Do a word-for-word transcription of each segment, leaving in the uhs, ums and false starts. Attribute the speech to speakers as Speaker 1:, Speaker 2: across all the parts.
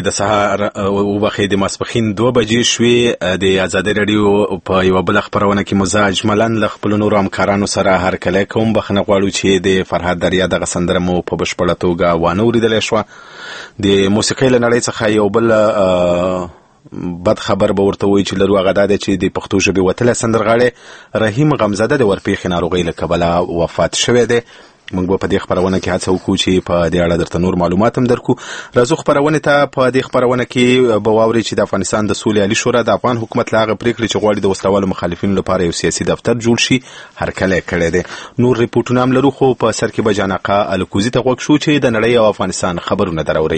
Speaker 1: د سهار وبخې د ماسپښین دوه بجې شوې. د ازادي راډیو په یوه بله خپرونه کې مو زه اجملا له خپلو نورو همکارانو سره هرکلی کوم. بخښنه غواړو چې د فرهاد دریا دغه سندره مو په بشپړه توګه وانه اورېدلی شوه. د موسیقۍ له نړۍ څخه یو بل بد خبر به ورته وایي چې لرو، هغه دا دی چې د پښتو ژبې وتلی سندرغاړی رحیم غمزده د ورپېښې ناروغۍ له کبله وفات شوی دی. موږ به په دې خپرونه کې هڅه وکړو چې په دې اړه درته نور معلومات هم درکو. راځو خپرونې ته. په دې خپرونه کې به واورئ چې د افغانستان د سولې عالي شورا د افغان حکومت له هغه پرېکړې چې غواړي د وسلوالو مخالفینو لپاره یو سیاسي دفتر جوړ شي هرکلی کړی دی. نور ریپورټونه هم لرو، خو په سر کې به جانقه الکوزي ته غوږ شو چې د نړۍ او افغانستان خبرونه دراوري.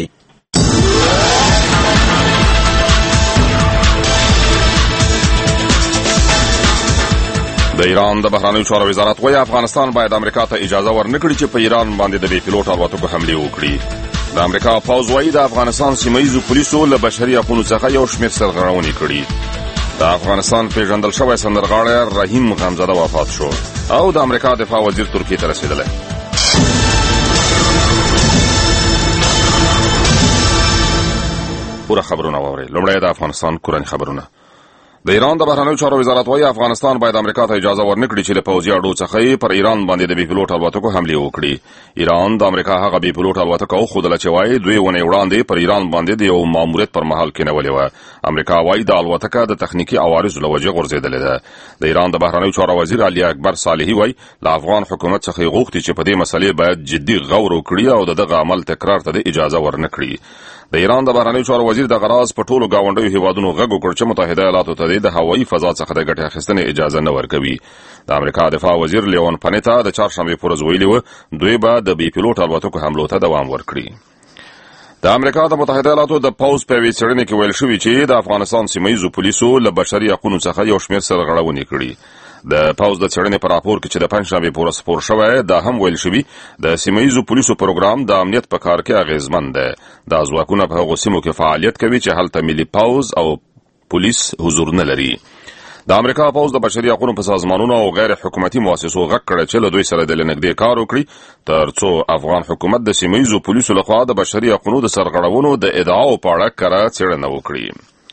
Speaker 2: د ایران د بهرنیو چارو وزارت وايي افغانستان باید امریکا ته اجازه ورنکړي چې په ایران باندې د بې پیلوټ الوتکو حملې وکړي. د امریکا پوځ وايي د افغانستان سیمهییزو پولیسو له بشري حقونو څخه یو شمېر سرغړونې کړي. د افغانستان پیژندل شوی سندرغاړی رحیم غمزده وفات شو او د امریکا دفاع وزیر ترکیې ته رسېدلی. پوره خبرونه واورئ. لومړی د افغانستان کورني خبرونه. د ایران د بهرنیو چارو وزارت وايي افغانستان باید امریکا ته اجازه ورنکړي چې له پوځي اډو څخه پر ایران باندې د بې پیلوټ الوتکو حملې وکړي. ایران د امریکا هغه بې پیلوټ الوتکه وښودله چې وايي دوی ونې وړاندې پر ایران باندې د یو ماموریت پر مهال کېنولې وه. امریکا وايي د الوتکه د تخنیکي عوارضو له وجې غورځېدلې ده. د ایران د بهرنیو چارو وزیر علي اکبر صالحي وايي له افغان حکومت څخه یې غوښتي چې په دې مسلې باید جدي غور وکړي او د دغه عمل تکرار ته د اجازه ورنکړي. د ایران د بهرنیو چارو وزیر د غراز په ټولو ګاونډیو هیوادونو غږ وکړ چې متحده ایالاتو ته د هوایي فضا څخه د ګټې اخیستنې اجازه نه ورکوي. د امریکا دفاع وزیر لیون پنیتا د چهارشنبې په ورځ ویلي وه دوی به د بې پیلوټ الوتکو حملو ته دوام ورکړي. د امریکا د متحده ایالاتو د پوځ په یوې څېړنې کې ویل شوي چې د افغانستان سیمهییزو پولیسو له بشري حقونو څخه یو شمېر سرغړونې کړي. د پوځ د څېړنې په راپور کې چې د پنجشنبې په ورځ خپور شوی دا هم ویل شوي د سیمهییزو پولیسو پروګرام د امنیت په کار کې اغېزمن دی. دا ځواکونه په هغو سیمو کې فعالیت کوي چې هلته ملي پوځ او پولیس حضور نه لري. د امریکا پوځ د بشري حقونو په سازمانونو او غیر حکومتي مؤسسو غږ کړی چې له دوی سره د نږدې کار وکړي تر څو افغان حکومت د سیمهییزو پولیسو لخوا د بشري حقونو د سرغړونو د ادعاو په اړه کره څېړنه وکړي.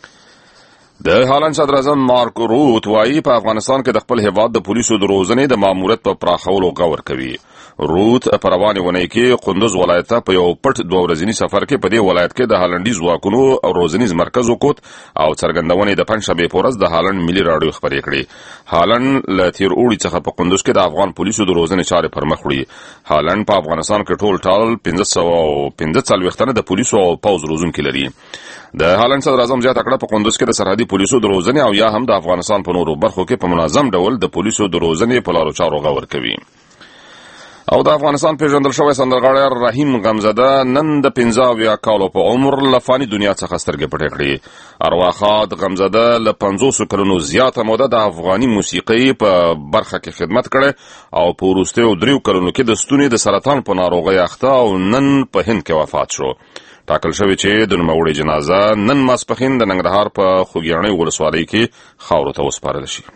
Speaker 2: د هالند صدر اعظم مارک روت وايي په افغانستان کې د خپل هیواد د پولیسو د روزنې د ماموریت په پراخولو غور کوي. روت په روانې اونۍ کې قندوز ولایت ته په یو پټ دوه ورځني سفر کې په دې ولایت کې د هالندي ځواکونو روزنیز مرکز وکوت او څرګندونې د پنجشنبې په ورځ د هالند ملي راډیو خپرې کړې. هالند له تیر اوړي څخه په قندوز کې د افغان پولیسو د روزنې چارې پر مخ وړي. هالند په افغانستان کې ټول ټال پنځه سوه پنځه څلوېښت تنه د پولیسو او پوځ روزونکي لري. د هالند صدر اعظم زیاته کړه په قندوز کې د سرحدي پولیسو د روزنې او یا هم د افغانستان په نورو برخو کې په منظم ډول د پولیسو د روزنې په لارو چارو غور کوي. او د افغانستان پیژندل شوی سندرغاړی رحیم غمزده نن د پنځه اویا کالو په عمر له فاني دنیا څخه سترګې پټې کړې. ارواښاد غمزده له پنځوسو کلونو زیاته موده د افغاني موسیقۍ په برخه کې خدمت کړی او په وروستیو دریو کلونو کې د ستوني د سرطان په ناروغۍ اخته او نن په هند کې وفات شو. ټاکل شوی چې د نوموړي جنازه نن ماسپښین د ننګرهار په خوږیاڼۍ ولسوالۍ کې خاورو ته وسپارل شي.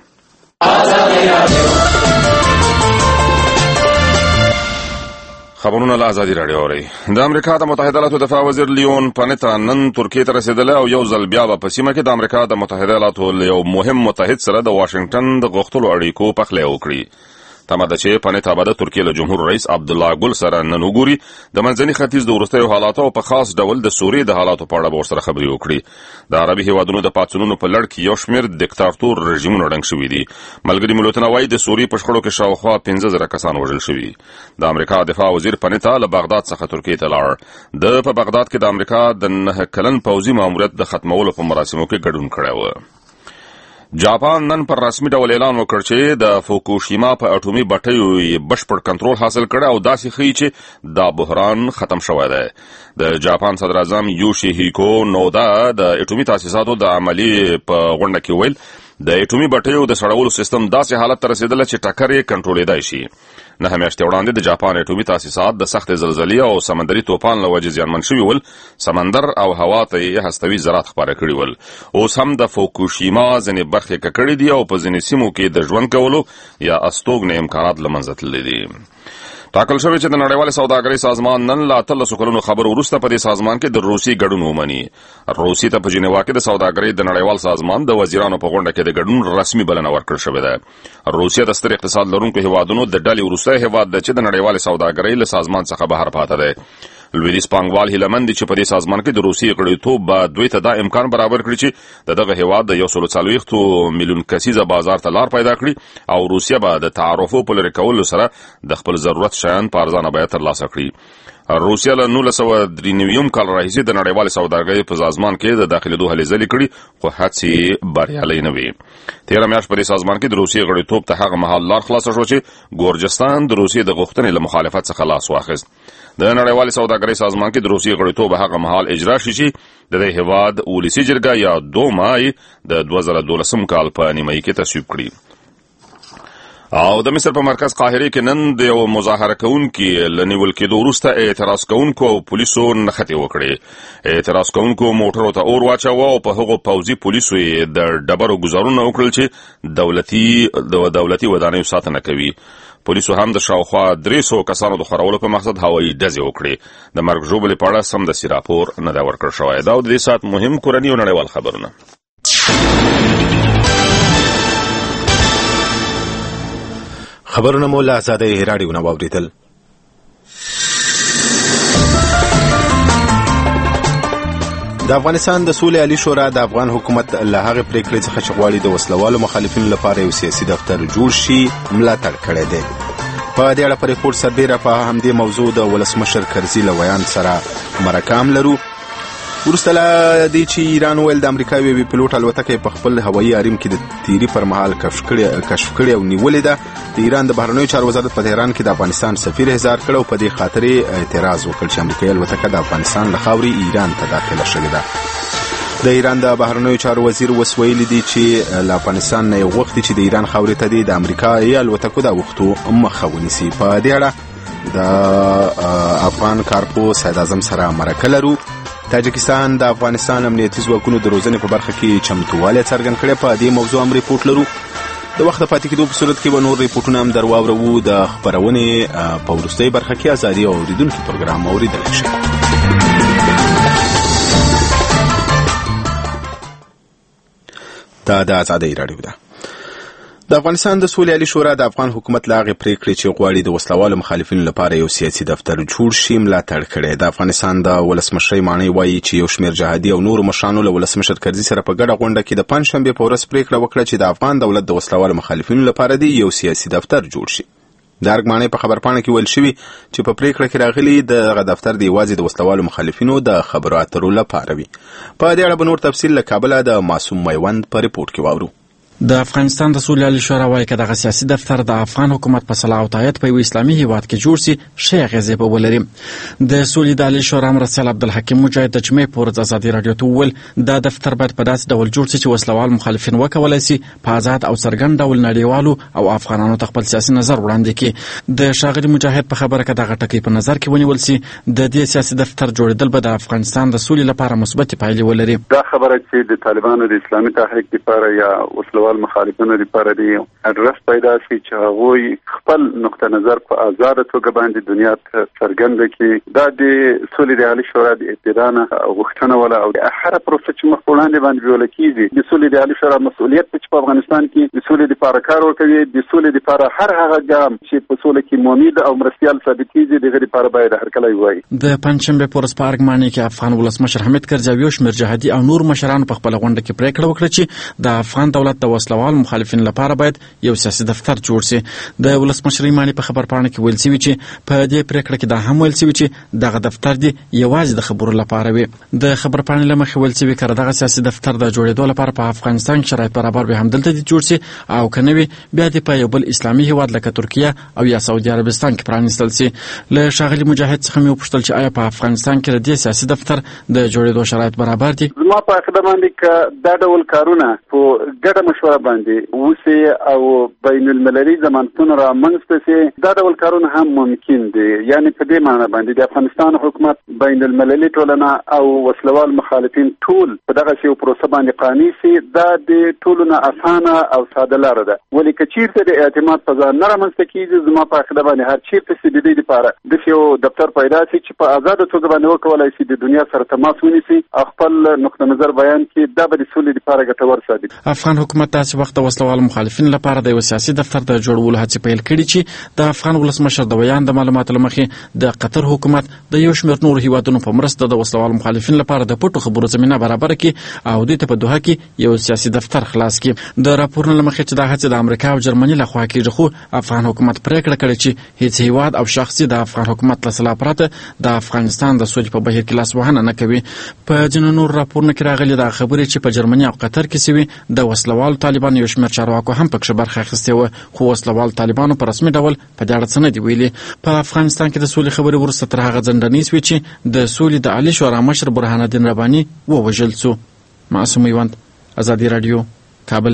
Speaker 2: خبرونه له ازادي راډیو اورئ. د امریکا د متحده ایالاتو دفاع وزیر لیون پنیتا نن ترکیې ته رسېدلی او یو ځل بیا به په سیمه کې د امریکا د متحده ایالاتو له یو مهم متحد سره د واشنګټن د غوښتلو اړیکو پخلی وکړي. تمه ده چې پنیتا به د ترکیې له جمهور رئیس عبدالله ګل سره نن وګوري د منځني ختیځ د وروستیو حالاتو او په خاص ډول د سوریې د حالاتو په اړه به ورسره خبرې وکړي. د عربي هیوادونو د پاڅونونو په لړ کې یو شمېر دیکتاتور رژیمونه ړنګ شوي دي. ملګري ملتونه وایي د سوریې په شخړو کې شاوخوا پنځه زره کسان وژل شوي. د امریکا دفاع وزیر پنیتا له بغداد څخه ترکیې ته لاړ. د په بغداد کې د امریکا د نهه کلن پوځي ماموریت د ختمولو په مراسمو کې ګډون کړی و. جاپان نن پر رسمي ډول اعلان وکړ چې د فوکوشیما په اټومي بټیو بشپړ کنټرول حاصل کړی او داسې ښیي چې دا بحران ختم شوی دی. د جاپان صدر اعظم یوشیهیکو نودا د اټومي تاسیساتو د عملي په غونډه کې ویل د اټومي بټیو د سړولو سیستم داسې حالت ته رسېدلی چې ټکر یې کنټرولېدای شي. نهه میاشتې وړاندې د جاپان اټومي تاسیسات د سختې زلزلې او سمندري طوفان له وجې زیانمن شوي ول. سمندر او هوا ته یې هستوي ذرات خپاره کړي ول. اوس هم د فوکوشیما ځینې برخې ککړې دي او په ځینې سیمو کې د ژوند کولو یا استوګنې امکانات له منځه تللي دي. ټاکل شوی چې د نړیوال سوداګرۍ سازمان نن لا اتلسو کلونو خبر وروسته په دې سازمان کې د روسي ګډون ومني. روسي ته په جنیوا کې د سوداګرۍ د نړیوال سازمان د وزیرانو په غونډه کې د ګډون رسمي بلنه ورکړل شوې ده. روسیا د ستر اقتصاد لرونکو هیوادونو د ډلې وروستی هیواد دی چې د نړیوال سوداګرۍ له سازمان څخه بهر پاته دی. لویدیځ پانګوال هیله مند دي چې په دې سازمان کې د روسي غړیتوب به دوی ته دا امکان برابر کړي چې د دغه هیواد د یو سل څلوېښتو میلیون کسیزه بازار ته لار پیدا کړي او روسیا به د تعرفو په لرې کولو سره د خپل ضرورت شیان په ارزانه بیه ترلاسه کړي. روسیا له نولس سوه درې نوي کال راهیسې د نړیوال سوداګرۍ په سازمان کې د داخلېدو هلې ځلې کړي خو هڅې بریالۍ نه وي. تېره میاشت په دې سازمان کې د روسیې غړیتوب ته هغه مهال لار خلاصه شوه چې ګورجستان د روسیې د غوښتنې له مخالفت څخه لاس واخیست. د نړیوال سوداګرۍ سازمان کې د روسیې غړیتوب هغه مهال اجرا شي چې د دې هیواد ولسي جرګه یا دومای د دوه زره دولسم کال په نیمایي کې تصویب کړي. او د مصر په مرکز قاهره کې نن د یو مظاهره کوونکي له نیول کېدو وروسته اعتراض کوونکو او پولیسو نښتې وکړې. اعتراض کوونکو موټرو ته اور واچاوه او په هغو پوځي پولیسو یې د ډبرو ګزارونه وکړل چې دولتي د دولتي ودانیو ساتنه کوي. پولیسو هم د شاوخوا درې سوه کسانو د خورولو په مقصد هوایي ډزې وکړې. د مرګ ژوبلې په اړه سمدستي راپور نه دی ورکړل شوی. دا د دې ساعت مهم کورني او نړیوال خبرونه.
Speaker 1: خبرونه مو له آزادۍ راډیو نه واورېدل. د افغانستان د سولې عالي شورا د افغان حکومت له هغې پریکړې څخه چې غواړي د وسلوالو مخالفینو لپاره یو سیاسي دفتر جوړ شي ملاتړ کړی دی. په دې اړه په ریپورټ سربیره په همدې موضوع د ولسمشر کرزي له ویان سره مرکه هم لرو. وروسته له دې چې ایران ویل د امریکا یوې پیلوټ الوتکه په خپل هوایي حریم کې د تیري پر مهال کشف کړې او نیولې ده. د ایران د بهرنیو چارو وزارت په تهران کې د افغانستان سفیر احضار کړ او په دې خاطر اعتراض وکړ چې امریکایي الوتکه د افغانستان له خاورې ایران ته داخله شوې ده. د ایران د بهرنیو چارو وزیر وسویلی دی چې له افغانستان نه غوښتي چې د ایران خاورې ته د امریکایي الوتکو د اوښتو مخه ونیسي. په دې اړه د افغان کارپو سید اعظم سره مرکه لرو. تاجکستان د افغانستان امنیتي ځواکونو د روزنې په برخه کې چمتووالی څرګند کړی. په دې موضوع هم ریپورټ لرو. د وخت پاتې کېدو په صورت کې به نور ریپورټونه هم در واورو. د خپرونې په وروستۍ برخه کې ازادي او اوریدونکي پروګرام اوریدلی شئ. دا د ازادۍ راډیو ده. د افغانستان د سولې عالي شورا د افغان حکومت له هغې پریکړې چې غواړي د وسلوالو مخالفینو لپاره یو سیاسي دفتر جوړ شي ملاتړ کړی. د افغانستان د ولسمشرۍ ماڼۍ وایي چې یو شمېر جهادي او نورو مشرانو له ولسمشر کرزي سره په ګډه غونډه کې د پنجشنبې په ورځ پریکړه وکړه چې د افغان دولت د وسلوالو مخالفینو لپاره دی یو سیاسي دفتر جوړ شي. د ارګ ماڼۍ په خبرپاڼه کې ویل شوي چې په پریکړه کې راغلي دغه دفتر د یوازې د وسلوالو مخالفینو د خبرو اترو لپاره وي. په دې اړه به نور تفصیل له کابله د معصوم میوند په ریپورټ کې واورو.
Speaker 3: د افغانستان د سولې عالي شورا وايي چې دغه سیاسي دفتر د افغان حکومت په صلاح او تایید په یو اسلامي هیواد کې جوړ شي ښې اغېزې به ولري. د سولې د عالي شورا مرستیال عبدالحکیم مجاهد د جمعې په ورځ ازادي راډیو ته وویل دا دفتر باید په داسې ډول جوړ شي چې وسلوال مخالفین وکولی شي په آزاد او څرګند ډول نړیوالو او افغانانو ته خپل سیاسي نظر وړاندې کړي. د ښاغلي مجاهد په خبره کې دغه ټکی په نظر کې ونیول شي د دې سیاسي دفتر جوړېدل به د افغانستان د سولې لپاره مثبتې پایلې ولري.
Speaker 4: دا خبره چې د طالبانو د اسلامي تحریک لپاره یا وسلوال مخالفینو لپاره دی ادرس پیدا شي چې هغوی خپل نقطه نظر په آزاده توګه باندې دنیا ته څرګنده کړي. دا د سولې د عالي شورا د ابتدا نه غوښتنه ولا او هره پروسه چې مخ وړاندې باندې بیول کېږي د سولې د عالي شورا مسؤلیت چې په افغانستان کې د سولې لپاره کار وکوي. د سولې لپاره هر هغه ګام چې په سولې کې مؤمن او مرستیال ثابت کېږي دغه لپاره باید هر کله وایي.
Speaker 3: د پنجشنبې په ورځ په ارګ ماڼۍ کې افغان ولسمشر حمید کرزي او شمېر جهادي او نور مشرانو په خپله غونډه کې پریکړه وکړه چې د افغان دولت د وسلوال مخالفین لپاره باید یو سیاسي دفتر جوړ شي. د ولسمشرۍ ماڼۍ په خبرپاڼه کې ویل شوي چې په دې پریکړه کې دا هم ویل شوي چې دغه دفتر دی یوازې د خبرو لپاره وي. د خبرپاڼې له مخې ویل شوي که دغه سیاسي دفتر د جوړېدو لپاره په افغانستان کې شرایط برابر وي همدلته دې جوړ شي او که نه وي بیا دې په یو بل اسلامي هیواد لکه ترکیه او یا سعودي عربستان کې پرانیستل شي. له ښاغلي مجاهد څخه مې وپوښتل چې آیا په افغانستان کې د دې سیاسي دفتر د جوړېدو شرایط برابر دي؟
Speaker 4: زما په عقیده باندې که دا ډول کارونه په ګډه مشوره باندې وسی او بین المللي ضمانتونه را منځته سي دا ډول کارونه هم ممکن دي. یعنی په دې معنی باندې د افغانستان حکومت بین المللي ټولنه او وسلوال مخالفین ټول په دغه شی پروسه باندې قانوني سي دا د ټولو نه اسانه او ساده لاره ده. ولې که چیرته د اعتماد فضا نه رامنځته کیږي زما په عقیده باندې هر چیرته چې د دې لپاره د یو دفتر پیدا شي چې په آزاده توګه باندې وکولای شي د دنیا سره تماس ونیسي او خپل نقطه نظر بیان کړي دا به د سولې لپاره ګټور ثابت.
Speaker 3: افغان حکومت داسې وخت وسلوال مخالفین لپاره د یو سیاسي دفتر د جوړولو هڅې پیل کړي چې د افغان ولسمشر د بیان د معلوماتو له مخې د قطر حکومت د یو شمېر نورو هیوادونو په مرسته د وسلوال مخالفین لپاره د پټو خبرو زمینه برابر کړي او دوی ته په دوحه کې یو سیاسي دفتر خلاص کړي. د راپورونو له مخې چې دا هڅې د امریکا او جرمني لخوا کېږي خو افغان حکومت پریکړه کړې چې هیڅ هیواد او شخصي د افغان حکومت له سلا پرته د افغانستان د سولې په بهیر کې لاس وهنه نه کوي. په ځینو نورو راپورونو کې راغلي دا خبرې چې په جرمني او قطر کې سوي د وسلوالو طالبانو یو شمېر چارواکو هم پکښې برخه اخیستې وه خو وسلوال طالبانو په رسمي ډول په دې اړه څه نه دي ویلي. په افغانستان کې د سولې خبرې وروسته تر هغه ځنډنۍ سوې چې د سولې د عالي شورا مشر برهان الدین رباني ووژل سو. معصوم میوند، ازادي راډیو، کابل.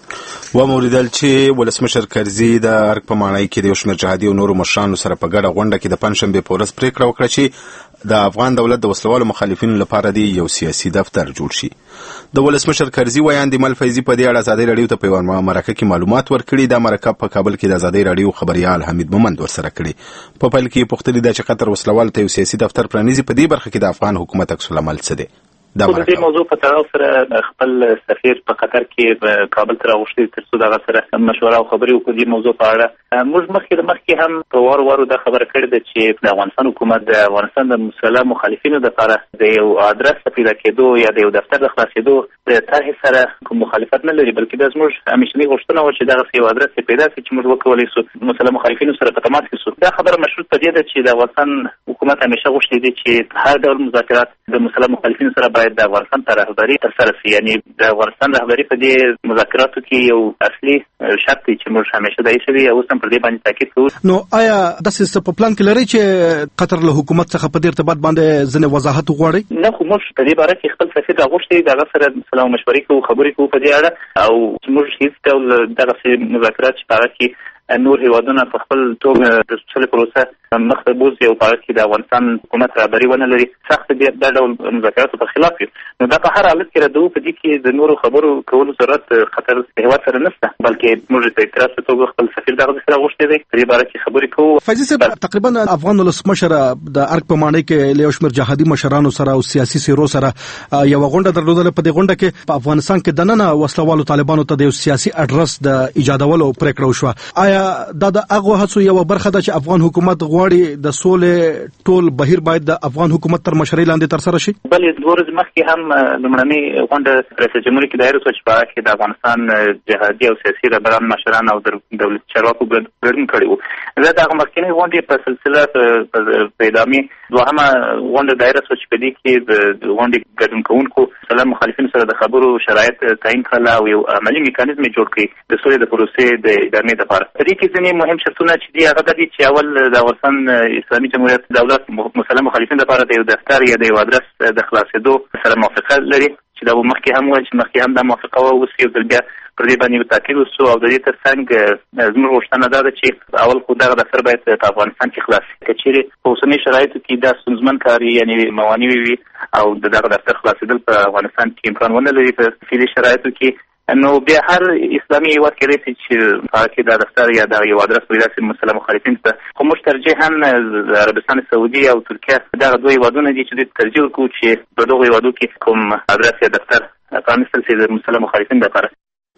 Speaker 1: و موریدل چې ولسمشر کرزي د ارګ په ماڼۍ کې د یو شمېر جهادي او نورو مشرانو سره په ګډه غونډه کې د پنجشنبې په ورځ پریکړه وکړه چې د افغان دولت د وسلوالو مخالفینو لپاره دی یو سیاسي دفتر جوړ شي. د ولسمشر کرزي ویاند مل فیضي په دې اړه ازادي راډیو ته په یوه مرکه کې معلومات ورکړي. دا مرکه په کابل کې د ازادي راډیو خبريال حمید مومند ورسره کړي. په پیل کې پوښتنه ده چې قطر وسلوالو ته یو سیاسي دفتر پرانیزي. په دې برخه کې د افغان حکومت عکس العمل څه دی؟
Speaker 5: دا دې موضوع په تړاو سره خپل سفیر په قطر کې کابل ته راغوښتي تر څو دغه سره مشوره او خبرې وکړي دې موضوع په اړه. موږ مخکې د مخکې هم په وار وارو دا خبره کړې ده چې د افغانستان حکومت د افغانستان د مسلح مخالفینو لپاره د یو ادرس پیدا کېدو یا د یو دفتر د خلاصېدو د طرحې سره کوم مخالفت نه لري، بلکې دا زموږ همیشنۍ غوښتنه وه چې دغسې یو ادرس پیدا کړي چې موږ وکولی سو مسلح مخالفینو سره په تماس کې سو. دا خبره مشروط په دې ده چې د افغانستان حکومت همیشه غوښتي دي چې هر ډول مذاکرات د مسلح مخالفینو سره باید د افغانستان ته رهبري ترسره شي. یعنی د افغانستان رهبري په دې مذاکراتو کې یو اصلي شرط دی چې موږ همیشه دا ایښی دی او اوس هم پر دې باندې تاکید کوو.
Speaker 6: نو آیا داسې څه په پلان کې لرئ چې قطر له حکومت څخه په دې ارتباط باندې ځینې وضاحت وغواړئ؟
Speaker 5: نه، خو موږ په دې باره کې خپل سفیر راغوښتی د هغه سره سلا مشورې کوو، خبرې کوو په دې اړه او موږ هېڅ ډول دغسې مذاکرات چې په هغه کې نور هیوادونه په خپل توګه د سولې پروسه مخ ته بوځي او په هغه کې د افغانستان حکومت رهبري ونه لري، سخت دا ډول مذاکراتو په خلاف وي. نو دا په هر حالت کې ردوو. په دې کې د نورو خبرو کولو ضرورت قطر هیواد سره نشته، بلکې موږ د اعتراض په توګه خپل سفیر دغه سره غوښتی دی په دې باره کې خبرې کوو.
Speaker 6: فیضي صاحب، تقریبا افغان ولسمشر د ارګ په ماڼۍ کې له یو شمېر جهادي مشرانو سره او سیاسي څېرو سره یوه غونډه درلودله. په دې غونډه کې په افغانستان کې دننه وسلوالو طالبانو ته د یو سیاسي اډرس د ایجادولو پرېکړه وشوه. آیا دا د هغو هڅو یوه برخه ده چې افغان حکومت غواړي د سولې ټول بهیر باید د افغان حکومت تر مشرۍ لاندې ترسره شي؟
Speaker 5: بلې دوه ورځې مخکې هم لومړنۍ غونډه رئیس جمهور کې دایر شوه چې په هغه کې د افغانستان جهادي او سیاسي رهبران مشران او دولتي چارواکو ګډون کړی وو. زه د هغه مخکینۍ غونډې په سلسله په ادامې دوهمه غونډه دایر شوه چې په دې کې د غونډې ګډون کوونکو مسلح مخالفینو سره د خبرو شرایط تعیین کړل او یو عملي میکانیزم یې جوړ کړی د سولې د پروسې د ادامې لپاره. په دې کې ځینې مهم شرطونه چې دي هغه دا دي چې اول د افغانستان اسلامي جمهوریت دولت مسلح مخالفین لپاره د یو دفتر یا د یو ادرس د خلاصېدو سره موافقه لري چې دا مخکې هم وویل چې مخکې هم دا موافقه وه، اوس یو ځل بیا پر دې باندې یو تاکید وسو او د دې تر څنګ زموږ غوښتنه دا ده چې اول خو دغه دفتر باید په افغانستان کې خلاص شي. که چیرې په اوسنۍ شرایطو کې دا ستونزمن کار یعنې موانع وي او د دغه دفتر خلاصېدل په افغانستان کې امکان ونه لري په فعلي شرایطو کې، نو بیا هر اسلامي هیواد کېدای شي چې هغه کې دا دفتر یا دا یو ادرس پیدا شي مسلح مخالفین ته. خو موږ ترجیحاً د عربستان سعودي او ترکیه دغه دوه هیوادونه دي چې دوی ترجیح ورکوو چې په دغو هیوادو کې کوم ادرس یا دفتر پرانیستل شي د مسلح مخالفین لپاره.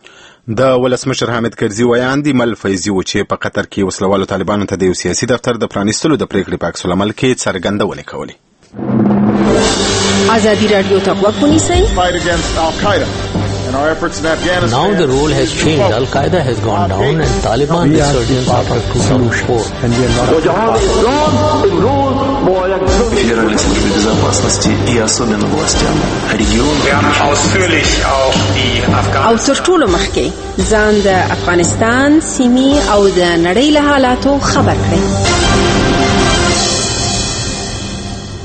Speaker 1: د ولسمشر حامد کرزي ویاند مل فیضي و چې په قطر کې وسلوالو طالبانو ته د یو سیاسي دفتر د پرانیستلو د پریکړې په عکس العمل کې څرګندونې کولې.
Speaker 7: ازادي راډیو ته غوږ ونیسئ.
Speaker 8: Now the role has changed. Al-Qaeda has gone down and Taliban resurgence after two thousand four.
Speaker 9: Федеральной службе безопасности и особенно властям региона.
Speaker 7: او تر ټولو مخکې ځان د افغانستان سیمې او د نړۍ له حالاتو خبر کړئ.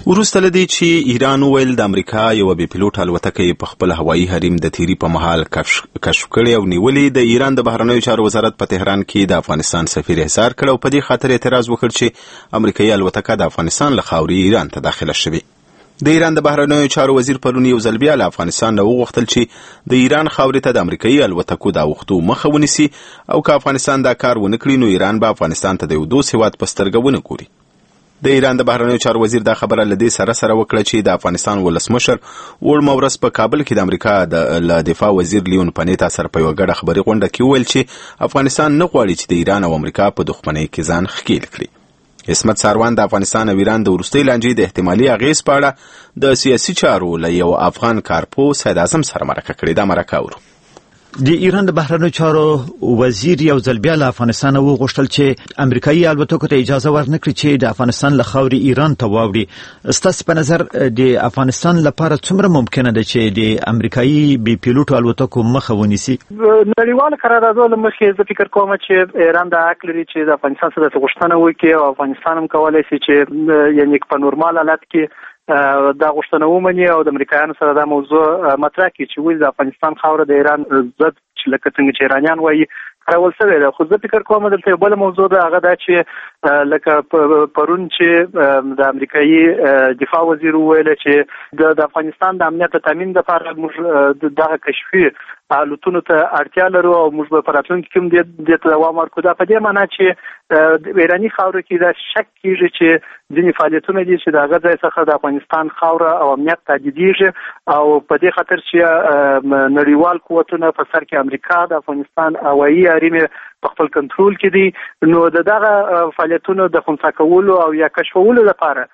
Speaker 1: وروسته لدی چې ایران ویل د امریکا یو بي پيلوټ الوتکه په خپل هوایي حریم د تیری په محل کشف کړي او نیولې. د ایران د بهرنیو چارو وزارت په تهران کې د افغانستان سفیر حصار کړ او په دې خاطر اعتراض وکړ چې امریکایي الوتکه د افغانستان له خاورې ایران ته داخله شوه. د ایران د بهرنیو چارو وزیر پرون یو ځل بیا له افغانستان نه وغوښتل چې د ایران خاورې ته د امریکایي الوتکو د اوښتو مخه ونیسي او که افغانستان دا کار ونه کړي نو ایران به افغانستان ته د یو دوست هیواد په سترګه ونه ګوري. د ایران د بهرنیو چارو وزیر دا خبره لدی سره سره وکړه چې د افغانستان ولسمشر وړ مورس په کابل کې د امریکا د دفاع وزیر لیون پنیتا سره په یو غړ خبري غونډه کې ویل چې افغانستان نه غواړي چې د ایران او امریکا په دښمنۍ کې ځان ښکیل کړي. اسمت ساروان د افغانستان او ایران د ورستۍ لانجې د احتمالي اغیز په اړه د سیاسي چارو له یو افغان کارپو سید اعظم سره مرکه کړې. دا مرکه ورو
Speaker 10: د ایران د بهرنیو چارو وزیر یو ځل بیا له افغانستان وغوښتل چې امریکایي الوتکو ته اجازه ورنکړي چې د افغانستان له خاورې ایران ته واوړي. ستاسو په نظر د افغانستان لپاره څومره ممکنه ده چې د امریکایي بي پيلوټ الوتکو مخه ونیسي؟
Speaker 5: نړیوال قراردادو له مخې زه فکر کوم چې ایران د حق لري چې د افغانستان سره غوښتنه وکړي او افغانستان هم کولای شي چې یعنی په نورمال حالت کې دا غوښتنه ومني او د امریکایانو سره دا موضوع مطرح کړي چې ولې د افغانستان خاوره د ایران ضد چې لکه څنګه چې ایرانیان وایي کارول شوې ده. خو زه فکر کوم دلته یو بل موضوع ده، هغه دا چې لکه پرون چې د امریکایي دفاع وزیر وویل چې د افغانستان د امنیت تامین لپاره موږ دغه کشفي الوتنو ته اړتیا لرو او موږ به په راتلونکي کې هم دې ته دوام ورکړو. دا په دې معنی چې د ایراني خاوره کې دا شک کېږي چې ځینې فعالیتونه دي چې د هغه ځای څخه د افغانستان خاوره او امنیت تهدیدېږي او په دې خاطر چې نړیوال قوتونه په سر کې امریکا د افغانستان هوایي حریم په خپل کنټرول کې دي، نو د دغه فعالیتونو د خنثی کولو او یا کشفولو لپاره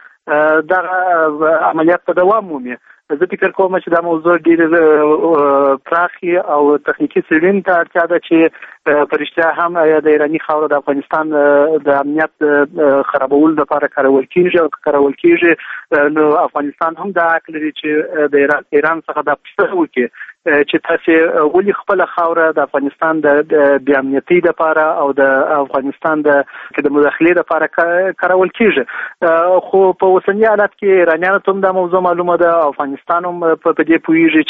Speaker 5: دغه عملیات په دوام مومي. زه فکر کوم چې دا موضوع ډېر پراخي او تخنیکی څېړنې ته اړتیا ده چې په رښتیا هم د ایراني خاوره د افغانستان د امنیت خرابولو لپاره کارول کېږي او کارول کېږي نو افغانستان هم دا حق لري چې د ایران څخه دا پوښتنه وکړي چې تاسو ولې خپل خاوره د افغانستان د بې امنیتۍ لپاره او د افغانستان د د مداخلې لپاره کارول کېږي. خو په اوسني حالت کې ایرانیانو ته هم دا موضوع معلومه ده او افغانستان هم په دې پوهېږي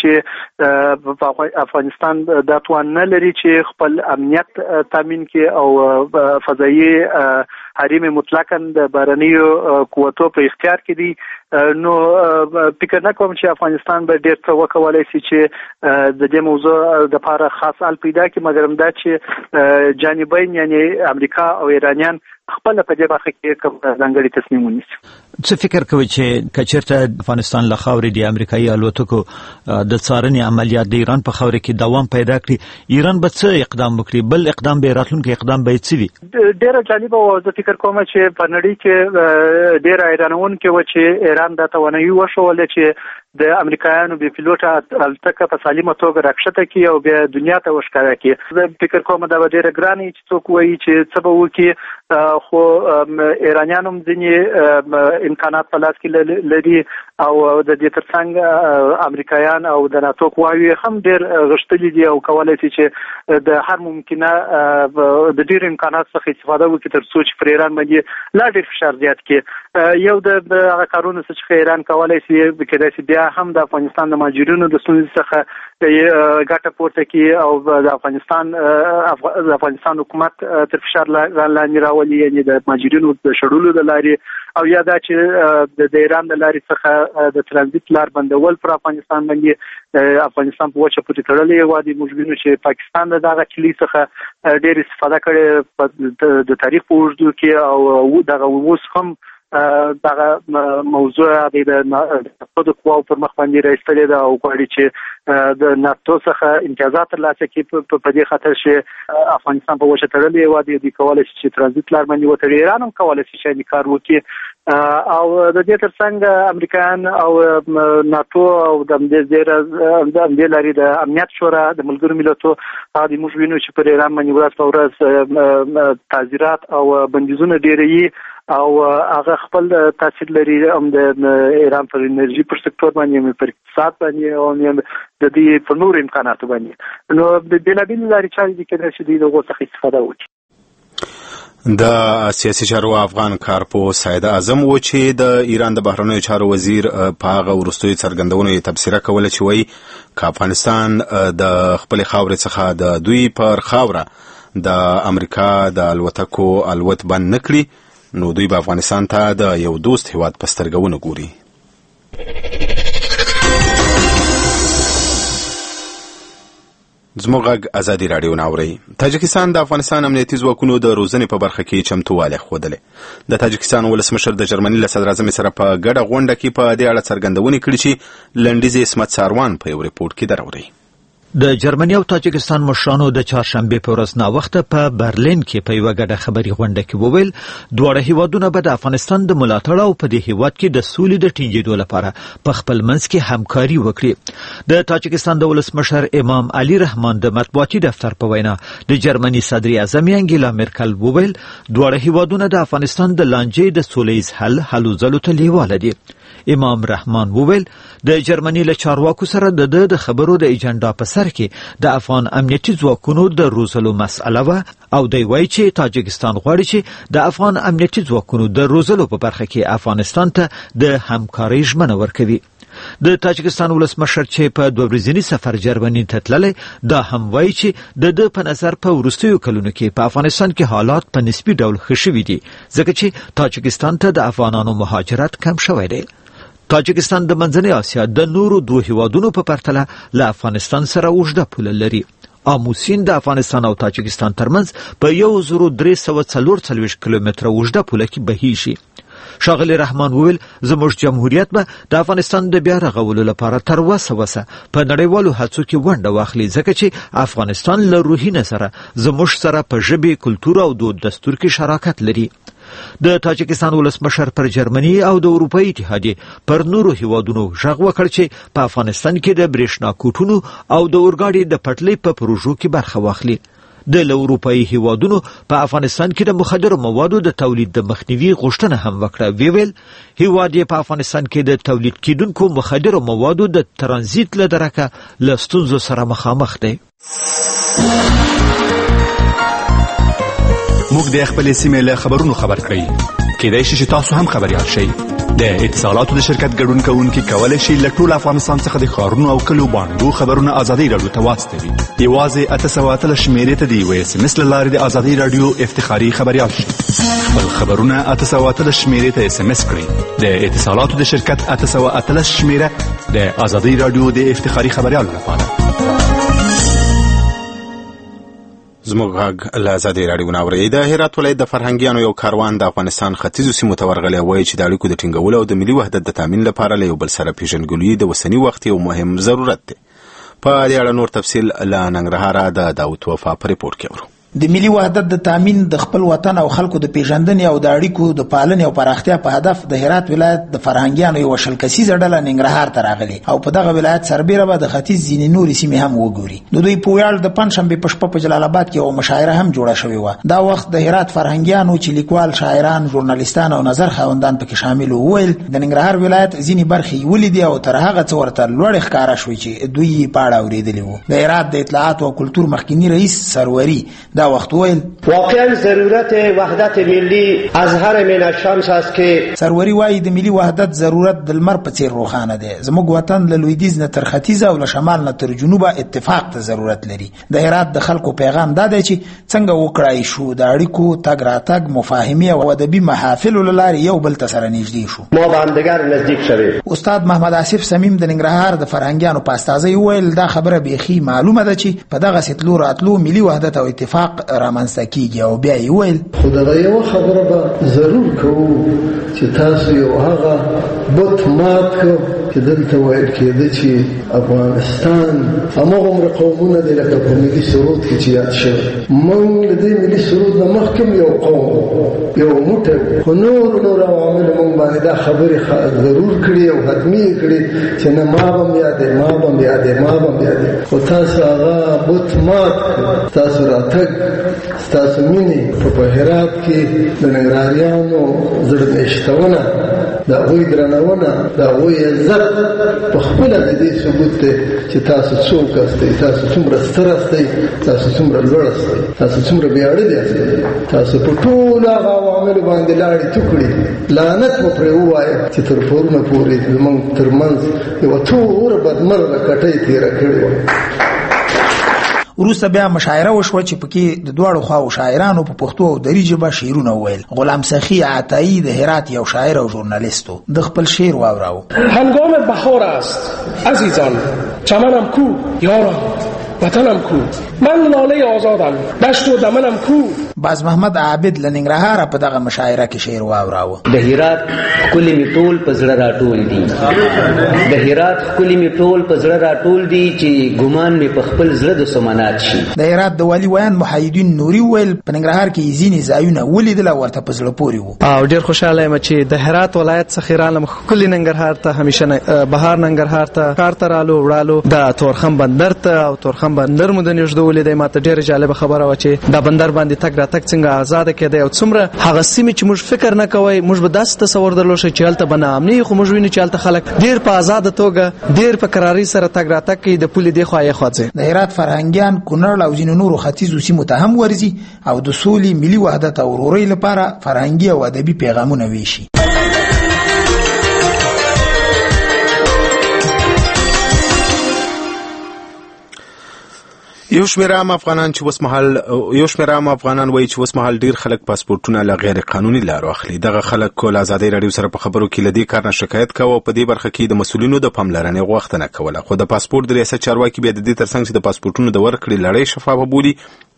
Speaker 5: چې افغانستان دا توان نه لري چې خپل امنیت تامین کړي او فضایي حریم مطلقاً د بهرنیو قوتو په اختیار کې دي. نو فکر نه کوم چې افغانستان به ډېر څه وکولای شي چې د دې موضوع د لپاره خاص حل پیدا کړي، مګر همدا چې جانبین یعنی امریکا او ایرانیان خپل په دې برخه کې کوم ځانګړي تصمیم ونیسي.
Speaker 10: څه فکر کوي چې کچېرته افغانستان له خاورې د امریکایي الوتکو د څارنې عملیات د ایران په خاوره کې دوام پیدا کړي، ایران به څه اقدام وکړي؟ بل اقدام به راتلونکی اقدام به څه وي؟
Speaker 5: ډېر جالب او زه فکر کوم چې په نړۍ کې ډېر حیرانونکې و چې ایران دا توانایي وښوله چې د امریکایانو بي پيلوټه الوتکه په سالمه توګه راکښته کړي او بیا دنیا ته وښکاره کړي. زه فکر کوم دا به ډېره ګرانه وي چې څوک وایي چې څه به وکړي، خو ایرانیان هم ځینې امکانات په لاس کې لري او د دې ترڅنګ امریکایان او د ناتو قواوې هم ډېر غښتلي دي او کولی شي چې د هر ممکنه د ډېرو امکاناتو څخه استفاده وکړي تر څو چې پر ایران باندې لا ډېر فشار زیات کړي. یو د هغه کارونو څخه ایران کولی شي کېدای شي بیا هم د افغانستان د مهاجرینو د ستونزې څخه ګټه پورته کړي او د افغانستان د افغانستان حکومت تر فشار لاندې راولي، یعنې د مهاجرینو د شړلو د لارې او یا دا چې د ایران د لارې څخه د ترانزیت لار بندول پر افغانستان باندې افغانستان په وچه پورې تړلی هېواد دی. موږ وینو چې پاکستان د دغه کلي څخه ډېر استفاده کړې د تاریخ په اوږدو کې او دغه اوس هم دغه موضوع د خپلو قواو پر مخ باندې راایستلې ده او غواړي چې د ناتو څخه امتیازات ترلاسه کړي په دې خاطر چې افغانستان په وچه تړلی هېواد دی، دوی کولی شي چې ترانزیت لار باندې وتړي. ایران هم کولی شي چې کار وکړي او د دې ترڅنګ امریکایان او ناتو او د همدې لارې د امنیت شورا د ملګرو ملتو هغه موږ وینو چې پر ایران باندې ورځ په ورځ تعزیرات او بندیزونه ډېروي او هغه خپل تاثیر لري هم د ایران پر انرژي پر سکتور باندې، پر اقتصاد باندې او د دې په نور امکاناتو باندې. نو د بېلابېلو لارې چارې دي کېدای شي دوی د هغو څخه استفاده وکړي.
Speaker 1: د سیاسي چارو افغان کارپو سید اعظم و چې د ایران د بهرنیو چارو وزیر په هغه وروستیو څرګندونو یې تبصره کوله چې وایي که افغانستان د خپل خاورې څخه د دوی پر خاوره د امریکا د الوتکو الوت بند نکړي نو دوی به افغانستان ته د یو دوست هیواد په سترګه ونه ګوري. زموږ غږ ازادي راډیو ناوري. تاجکستان د افغانستان امنیتي ځواکونو د روزنې په برخه کې چمتووالی ښودلې. د تاجکستان ولسمشر د جرمني له صدر اعظم سره په ګډه غونډه کې په دې اړه څرګندونې کړې چې لنډیز اسمت ساروان په یو ریپورت کې دروري.
Speaker 10: د جرمني او تاجکستان مشرانو د چهارشنبه په ورځ ناوخته په برلین کې په یو ګډه خبري غونډه کې وویل دواړه هیوادونه به د افغانستان د ملاتړ او په دې هیواد کې د سولې د ټینګېدو لپاره په خپل منځ کې همکاري وکړي. د تاجکستان د ولسمشر امام علي رحمان د مطبوعاتي دفتر په وینا د جرمني صدر اعظم انګیلا مرکل وویل دواړه هیوادونه د افغانستان د لانجې د سولهییز حل هلو ځلو ته لیواله دي. امام رحمان وویل د جرمني له چارواکو سره د د خبرو د ایجنډا په سر کې د افغان امنیتي ځواکونو د روزلو مسأله و او دی وایي چې تاجکستان غواړي چې د افغان امنیتي ځواکونو د روزلو په برخه کې افغانستان ته د همکارۍ ژمنه ورکوي. د تاجکستان ولسمشر چې په دوه ورځني سفر جرمني ته تللی دا هم وایي چې د د په نظر په وروستیو کلونو کې په افغانستان کې حالات په نسبي ډول ښه شوي دي ځکه چې تاجکستان ته د افغانانو مهاجرت کم شوی دی. تاجکستان د منځنۍ اسیا د نورو دوه هیوادونو په پرتله له افغانستان سره اوږده پوله لري. آمو سیند د افغانستان او تاجکستان ترمنځ په یو زرو درې سوه څلور څلوېښت کیلومتره اوږده پوله کې بهیږي. ښاغلی رحمان وویل زموږ جمهوریت به د افغانستان د بیا رغولو لپاره تر وسه وسه په نړیوالو هڅو کې ونډه واخلي ځکه چې افغانستان له روحي نظره زموږ سره په ژبې کلتور او دود دستور کې شراکت لري. د تاجکستان ولسمشر پر جرمني او د اروپایي اتحادیې پر نورو هیوادونو غږ وکړ چې په افغانستان کې د برېښنا کوټونو او د اورګاډي د پټلۍ په پروژو کې برخه واخلي. د اروپایي هیوادونو په افغانستان کې د مخدرو موادو د تولید د مخنیوي غوښتنه هم وکړه. وی ویل هیواد یې په افغانستان کې د تولید کیدونکو مخدرو موادو د ترانزیت له درکه له ستونزو سره مخامخ دی.
Speaker 11: موږ د خپل سیمې له خبرونو خبر کړئ. کېدای شي چې تاسو هم خبريال شئ. د اتصالاتو د شرکت ګډون کوونکي کولای شي له ټول افغانستان څخه د ښارونو او کلیو باندې خبرونه ازادي رادیو ته واستوي. یوازې اته سوه اتلس شمیرې ته دی وایي چې مثل لارې د ازادي رادیو افتخاري خبريال شي. خپل خبرونه اته سوه اتلس شمیرې ته اس ام اس کړئ. د اتصالاتو د شرکت اته سوه اتلس شمیره د ازادي رادیو د افتخاري خبريال لپاره.
Speaker 1: زموږ غږ له ازادي راډیو ناوري. د هرات ولایت د فرهنګیانو یو کاروان د افغانستان ختیځو سیمو ته ورغلی وایي چې د اړیکو د ټینګولو او د ملي وحدت د تامین لپاره له یو بل سره پیژندګلوي د اوسني وخت یو مهم ضرورت دی. په دې اړه نور تفصیل له ننګرهاره د داود وفا په ریپورت کې اورو.
Speaker 12: د ملي وحدت د تامین د خپل وطن او خلکو د پیژندنې او د اړیکو د پالنې او پراختیا په هدف د هرات ولایت د فرهنګیانو یو شل کسیزه ډله ننګرهار ته راغلي او په دغه ولایت سربیره به د ختیځ ځینې نورې سیمې هم وګوري. د دوی په ویاړ د پنجشنبې په شپه په جلال آباد کې یوه مشاعره هم جوړه شوې وه. دا وخت د هرات فرهنګیانو چې لیکوال، شاعران، ژورنالیستان او نظر خاوندان پکې شامل وویل د ننګرهار ولایت ځینې برخې ولیدې او تر هغه څه ورته لوړې ښکاره شوې چې دوی یې په اړه اورېدلي وو. د هرات د اطلاعات او کلتور مخکینی رئیس سروري دا وخت وویل
Speaker 13: واقعا ضرورت وحدت ملی از هر من الشمس است که
Speaker 12: سروری وایي د ملي وحدت ضرورت د لمر په څیر روښانه دی. زموږ وطن له لویدیځ نه تر ختیځه او له شمال نه تر جنوبه اتفاق ته ضرورت لري. د هرات د خلکو پیغام دا دی چې څنګه وکړای شو د اړیکو تګ راتګ، مفاهمې او ادبي محافلو له لارې یو بل ته سره نږدې شو.
Speaker 13: ما به همدیگر نزدیک شویم.
Speaker 12: استاد محمد آصف صمیم د ننګرهار د فرهنګیانو په استازۍ وویل دا خبره بیخي معلومه ده چې په دغه سیتلو راتلو ملي وحدت او اتفاق رامنځته کیږي. او بیا یې وویل
Speaker 14: خو دغه یوه خبره به ضرور کوو چې تاسو یو هغه بت مات کړو چې دلته ویل کېده چې افغانستان هماغومره قومونه دی لکه په ملي سرود کې چې یاد شوی. موږ له دې ملي سرود نه مخکې یو قوم یو موټی خو نور نور عواملو موږ باندې دا خبرې ضرور کړي او حتمي یې کړي چې نه ما به م یادې ما به م یادې ما به م یادې خو تاسو هغه بت مات کړو. ستاسو راتګ، ستاسو مینې په هرات کې د ننګرهاریانو زړه میشتونه د هغوی درناونه د هغوی عزت په خپله د دې ثبوت دی چې تاسو څوک یاستئ، تاسو څومره ستر یاستئ، تاسو څومره لوړ یاستئ، تاسو څومره بېاړه یاستئ. تاسو په ټولو هغه عواملو باندې لاړې تو کړي. لعنت مو پرې ووایه چې تر پرونه پورې زموږ ترمنځ یوه توره بدمرغه کټۍ تېره کړې وه.
Speaker 12: وروسته بیا مشاعره وشوه چې پکې د دواړو خواو شاعرانو په پښتو او دري ژبه شعرونه وویل. غلام سخی عطایی د هرات یو شاعر او ژورنالیست و. د خپل شعر واوراو.
Speaker 15: هنگام بهار است عزیزان، چمنم کو یاران، وطنم کو، من لاله آزادم، دشت و دمنم کو.
Speaker 12: باز محمد عابد لننګرهار په دغه مشاعره کې شعر واوراو.
Speaker 16: د هرات کلی می ټول په زړه راټول دي، د هرات کلی می ټول په زړه راټول دي چې ګمان می په خپل زړه د سمانات شي.
Speaker 12: د هرات د والی ویان محیدین نوري ویل په ننګرهار کې ځینې ځایونه ولیدل ورته په زړه پورې وو.
Speaker 17: او ډیر خوشاله یم چې د هرات ولایت څخه رالم کلی ننګرهار ته، همیشه بهار ننګرهار ته کار ته رالو وړالو. د تورخم بندر ته او تورخم بندر مو د نږدې ولیدای. ماته ډیره جالبه خبره و چې دا بندر باندې تک تک څنګه آزاد کېده او څومره هغه سیمه چې موږ فکر نه کوي، موږ به داسې تصور درلود چې هلته بنا امني، خو موږ وینو چې هلته خلک ډیر په آزاد توګه ډیر په قراري سره تګ راتګ کوي. د پولې دی خو یې خوځي.
Speaker 12: د هرات فرهنګیان کونړ او ځینو نورو ختیځو سیمو ته هم ورځي او د سولې، ملي وحدت او ورورۍ لپاره فرهنګي او ادبي پیغامونه ویشي.
Speaker 1: یو شمېر عام افغانان چې اوس مهال یو شمېر عام افغانان وایي چې اوس مهال ډیر خلک پاسپورتونه له غیر قانوني لارو اخلي. دغه خلک کول ازادي رادیو سره په خبرو کې لدی کار نه شکایت کوي او په دې برخه کې د مسولینو د پاملرنې غوښتنه کوله. خو د پاسپورت د ریاست چارواکي بیا د دې ترڅنګ چې د پاسپورتونو د ورکړې لړۍ شفافه بولي،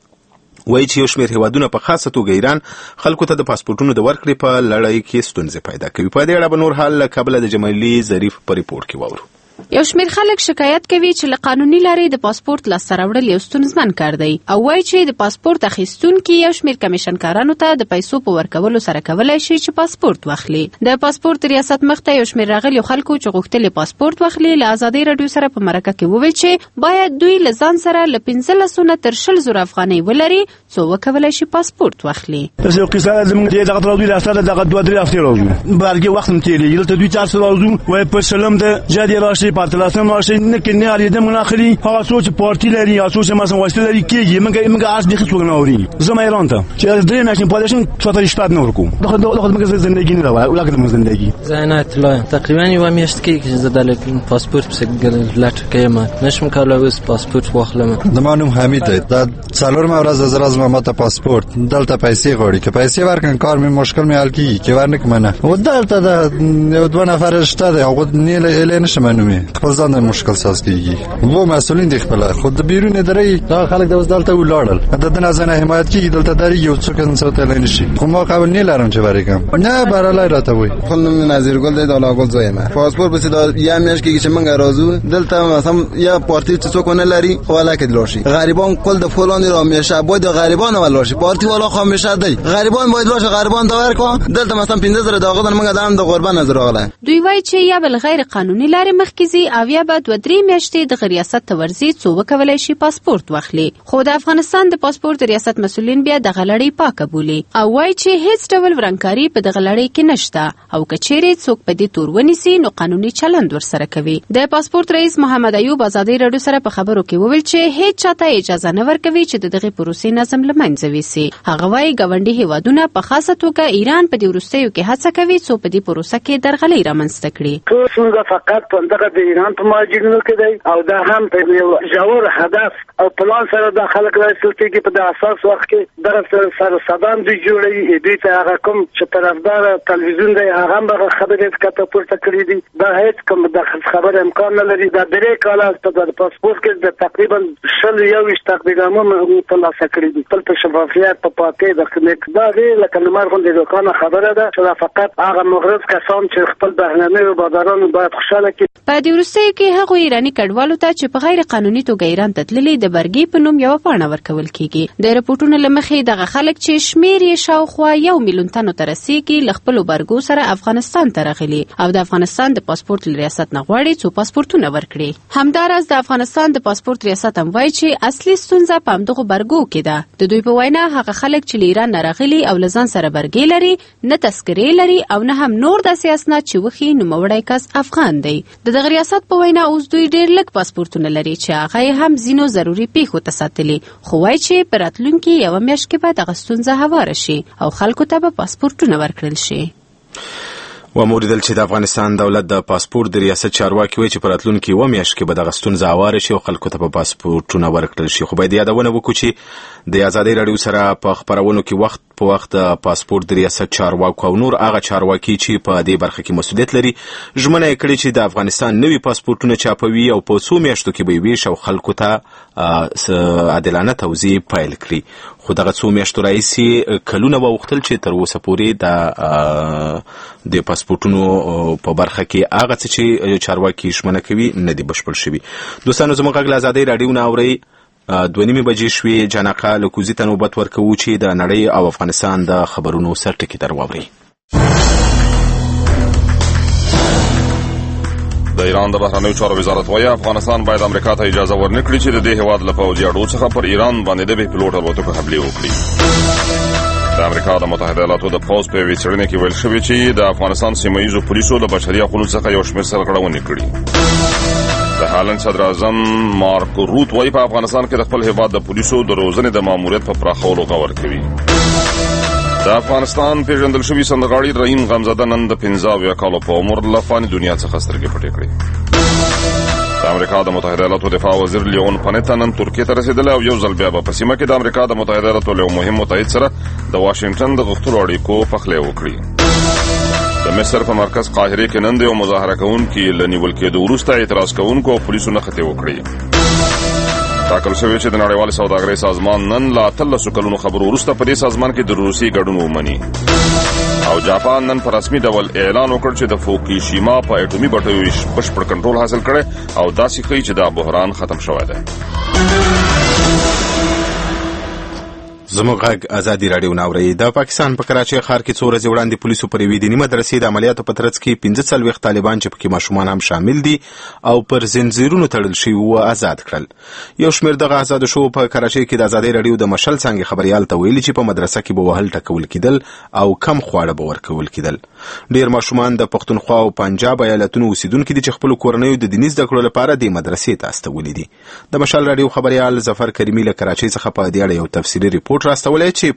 Speaker 1: وایي چې یو شمېر هیوادونه په خاصه توګه ایران خلکو ته د پاسپورتونو د ورکړې په لړۍ کې ستونزې پیدا کوي. په دې اړه به نور حال له کابله د جمالي ظریف په ریپورت کې واورو.
Speaker 18: یو شمېر خلک شکایت کوي چې له قانوني لارې د پاسپورت لاسته راوړل یو ستونزمن کار دی او وایي چې د پاسپورت اخیستونکي یو شمېر کمیشنکارانو ته د پیسو په ورکولو سره کولی شي چې پاسپورت واخلي. د پاسپورت ریاست مخته یو شمېر راغلي خلکو چې غوښتل پاسپورت واخلي له ازادي رادیو سره په مرکه کې وویل چې باید دوی له ځان سره له پنځلس نه تر شل زره افغانۍ ولري څو وکولی شي پاسپورت واخلي.
Speaker 19: زه قصه زموږ دغه راوړي لاسره دغه دوه درې هفتې راوړو بلکې وخت هم تیری دلته دوی چار سره راوړو وای په سلام د جادي راشي پاتلاسم راشي نه کې نه لري د مناخلي هغه سوچ پارتي لري یا سوچ مثلا واسطه لري کېږي موږ موږ اس دغه څو نه اوري زما ایران ته چې درې نشم پادشن څوتر شپږ نه ورکو دغه دغه موږ زندگی نه راوړل ولکه موږ زندگی
Speaker 20: زینات لا تقریبا یو میاشت کې چې زدل پاسپورت پس لټ کېم نشم کولای اوس پاسپورت واخلم.
Speaker 21: د مانوم حمید دی دا څلور مورز از راز ما ته پاسپورت دلته پیسې غوړي که پیسې ورکن کار می مشکل می حل کیږي کې ورنک منه و دلته د یو دوه نفر شته دی هغه نه اله نشم منومي خپل ځان مشکل ساز کیږي وو مسولین دی خپل خود بیرون درې دا خلک د دلته ولاړل د دنه زنه حمایت کیږي دلته درې یو څوک نه څوته لین شي خو ما قبل نه لرم چې ورګم نه برالای راته وي
Speaker 22: خپل نوم نظیر ګل دی د لاګل زویمه پاسپورت بس دا یا میاش کیږي چې منګه راځو دلته مثلا یا پارتی څوک نه لري ولا کې لوشي غریبان کول د فلان را میشه باید غریبان ولا شي پارتی ولا خامشه دی غریبان باید لوشه غریبان دا ورکو دلته مثلا پنځه زره دغه منګه دام د قربان نظر راغله
Speaker 18: دوی وایي چې یا بل غیر قانوني لارې مخکزي او یا به دوه درې میاشتې د ریاست ته ورځي څو وکولای شي پاسپورت واخلي. خو د افغانستان د پاسپورت ریاست مسولین بیا د غلړې پاکه بولي او وایي چې هیڅ ډول ورانکاري په د غلړې کې نشته او کچېرې څوک په دې تور ونیسي نو قانوني چلند ورسره کوي. د پاسپورت رئیس محمد ایوب ازادي رادیو سره په خبرو کې وویل چې هیڅ چاته اجازه نه ورکوي چې د دغه پروسې نظم له منځه ویسي. هغه وایي ګاونډي هیوادونه په خاصه توګه ایران په دې وروستیو کې هڅه کوي څو په دې پروسه کې درغلي رامنځته کړي.
Speaker 23: څنګه فقط په دغه د ایران په ماجرونو کې دی او دا هم په یو ژور هدف او پلان سره د خلک راځي چې په د اساس وخت کې درف سره صدام دی جوړي دې ته هغه کوم چې طرفدار تلویزیون دی هغه هم خبرې کته پورته کړې دي دا هیڅ کوم د خبر امکان نه لري دا درې کاله په پاسپورت کې د تقریبا شل یو استقامت ترلاسه کړی دي په شفافیت په پاکۍ د مقدار لکه نمر غونډې دوکانه خبره ده چې فقط هغه مغرض کسان چې خپل بهرنۍ بازارونو باید خوشاله کړي.
Speaker 18: په دې وروستیو کې هغو ایراني کډوالو ته چې په غیر قانوني توګه ایران ته تللي د برګې په نوم یوه پاڼه ورکول کیږي. د رپورټونو له مخې دغه خلک چې شمیر یې شاوخوا یو میلیون تنو ته رسیږي له خپلو برګو سره افغانستان ته راغلي او د افغانستان د پاسپورت له ریاست نه غواړي څو پاسپورتونه ورکړي. همداراز د افغانستان د پاسپورت ریاست هم وایي چې اصلي ستونزه په همدغو برګو کې ده. د دوی په وینا هغه خلک چې له ایران نه راغلي او له ځان سره برګې لري، نه تذکرې لري او نه هم نور داسې اسناد چې وښیي نوموړی کس افغان دی. د دغه ریاست په وینا اوس دوی ډېر لږ پاسپورتونه لري چې هغه یې هم ځینو ضروري پیښو ته ساتلي، خو وایي چې په راتلونکي یوه میاشت کې به دغه ستونزه هواره شي او خلکو ته به پاسپورتونه ورکړل شي.
Speaker 1: و موریدل چې د افغانستان دولت د پاسپورت د ریاست چارواکي وایي چې په راتلونکي یوه میاشت کې به دغه ستونزه هواره شي او خلکو ته به پاسپورټونه ورکړل شي. خو باید یادونه وکړو چې د ازادۍ راډیو سره په خپرونو کې وخت په وخت د پاسپورت د ریاست چارواکو او نور هغه چارواکي چې په دې برخه کې مسؤلیت لري ژمنه یې کړې چې د افغانستان نوي پاسپورټونه چاپوي او په څو میاشتو کې به یې ویش او خلکو ته عادلانه توزیع پیل کړي. خو دغه څو میاشتو راهیسې کلونه واوښتل چې تر اوسه پورې د د پاسپورټونو په برخه کې هغه څه چې چارواکي ژمنه کوي نه دي بشپړ شوي. دوستانو زموږ غږ له ازادۍ راډیو نه اورئ. دوه نیمې بجې شوې. جانقه له کوزي ته نوبت ورکوو چې د نړۍ او افغانستان د خبرونو سرټکي در واورئ.
Speaker 2: د ایران د بهرنیو چارو وزارت وايي افغانستان باید امریکا ته اجازه ورنکړي چې د دې هیواد له پوځي اډو څخه پر ایران باندې د بې پیلوټ الوتکو حملې وکړي. د امریکا د متحده ایالاتو د پوځ په یوې څېړنې کې ویل شوي چې د افغانستان سیمه ییزو پولیسو د بشري حقونو څخه یو شمېر سرغړونې کړي. د هالند صدر اعظم مارک روت وايي په افغانستان کې د خپل هیواد د پولیسو د روزنې د ماموریت په پراخولو غور کوي. د افغانستان پیژندل شوي سندرغاړي رحیم غمزاده نن د پنځه اویا کالو په عمر له فاني دنیا څخه سترګې پټې کړې. د امریکا د متحده ایالاتو دفاع وزیر لیون پنیتا نن ترکیې ته رسېدلی او یو ځل بیا به په سیمه کې د امریکا د متحده ایالاتو له یو مهم متحد سره د واشنګټن د غښتلو اړیکو پخلی وکړي. د مصر په مرکز قاهرې کې نن د یو مظاهره کوونکي له نیول کېدو وروسته اعتراض کوونکو او پولیسو نښتې وکړې. ټاکل شوی چې د نړیوالې سوداګرۍ سازمان نن له اتلسو کلونو خبرو وروسته په دې سازمان کې د روسي ګډون ومني. او جاپان نن په رسمي ډول اعلان وکړ چې د فوکوشیما په اټومي بټیو بشپړ کنټرول حاصل کړی او داسې ښیي چې دا بحران ختم شوی دی.
Speaker 1: زموږ غږ ازادي راډیو نه اورئ. د پاکستان په کراچۍ ښار کې څو ورځې وړاندې پولیسو پر یوې دیني مدرسې د عملیاتو په ترڅ کې پنځه څلوېښت طالبان چې پکې ماشومان هم شامل دي او پر زنځیرونو تړل شوي وو آزاد کړل. یو شمېر دغه آزاده شوو په کراچۍ کې د ازادۍ راډیو د مشل څانګې خبریال ته ویلي چې په مدرسه کې به وهل ټکول کېدل او کم خواړه به ورکول کېدل. ډېر ماشومان د پښتونخوا او پنجاب ایالتونو اوسیدونکي دي چې خپلو کورنیو د دیني زده کړو لپاره دې مدرسې ته استولي دي. د مشل راډیو خبریال ظفر کریمي له کراچۍ څخه په دې اړه یو تفصیلي ریپورټ راستولی چې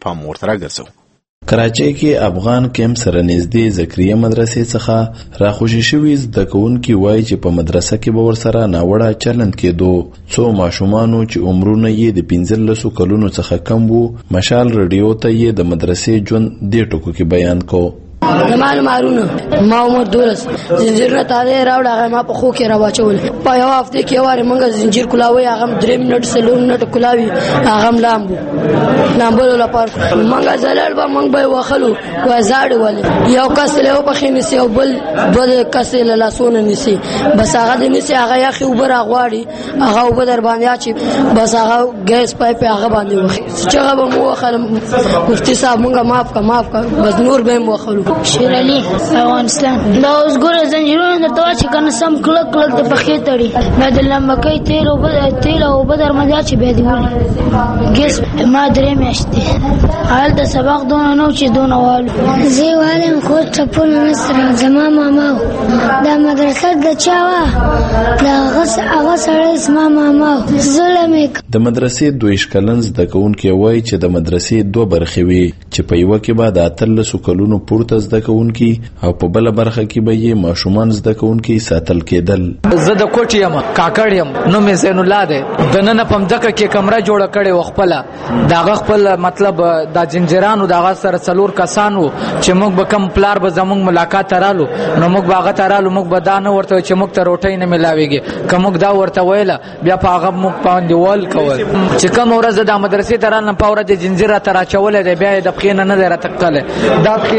Speaker 3: کراچۍ کې افغان کیمپ سره نږدې ذکریه مدرسې څخه راخوشي شوي زده کوونکي وایي چې په مدرسه کې به ورسره ناوړه چلند کېدو. څو ماشومانو چې عمرونه یې د پنځلسو کلونو څخه کم وو مشال رادیو ته یې د مدرسې ژوند دې ټکو کې بیان کو.
Speaker 4: زمان مارونه ما عمر دولس زنجیرونه تاده راوړ هغه ما په خو کې را واچول په یو هفته کې واره مونږ زنجیر کولاوي هغه درې منټ سلور منټ کولاوي هغه لامبو لامبو لپاره مونږ زلال به مونږ به وخلو و زاړ ول یو کس له په خینې سي او بل دوه کس له لاسونه نسی بس هغه د نسی هغه یا خو بر غواړي هغه وب در باندې اچي بس هغه ګیس پایپ هغه باندې وخی چې هغه مو وخل مفتي صاحب مونږه معاف کا معاف کا بس نور به مو وخلو.
Speaker 24: شیر علی افغانستان دا اوس ګوره زنجیرونه درته واچي کنه سم کلک کلک د پخې تړي بیا د لمبکۍ تیل او تیل او اوبه در باندې اچي بیا دې ولي ګیس ما درې میاشتې هلته سبق دونه نه و چې دونه والو
Speaker 25: زه وایم خو ټپونه نسره زما ماما دا مدرسه د چا وه د هغه سړی زما ماما ظلم یې
Speaker 3: د مدرسې دویشت کلن زده کوونکي وایي چې د مدرسې دوه برخې وي چې په یوه کې به د اتلسو کلونو پورته زده کوونکي او په بل برخه کې به یې ماشومان زده کوونکي ساتل کېدل.
Speaker 26: زه د کوټ یم کاکړ یم نو مې زین الله دی د نن په مځکه کې کمره جوړه کړې و خپل داغه خپل مطلب د جنجرانو داغه سره څلور کسانو چې موږ به کم پلار به زموږ ملاقات ترالو نو موږ باغه ترالو موږ به دا نه ورته چې موږ ته روټۍ نه ملاويږي که موږ دا ورته ویله بیا په هغه موږ باندې ول کول چې کوم ورځ د مدرسې ترانه په ورځ د جنجره تر اچولې دی بیا د پخې نه نه درته کله دا پخې نه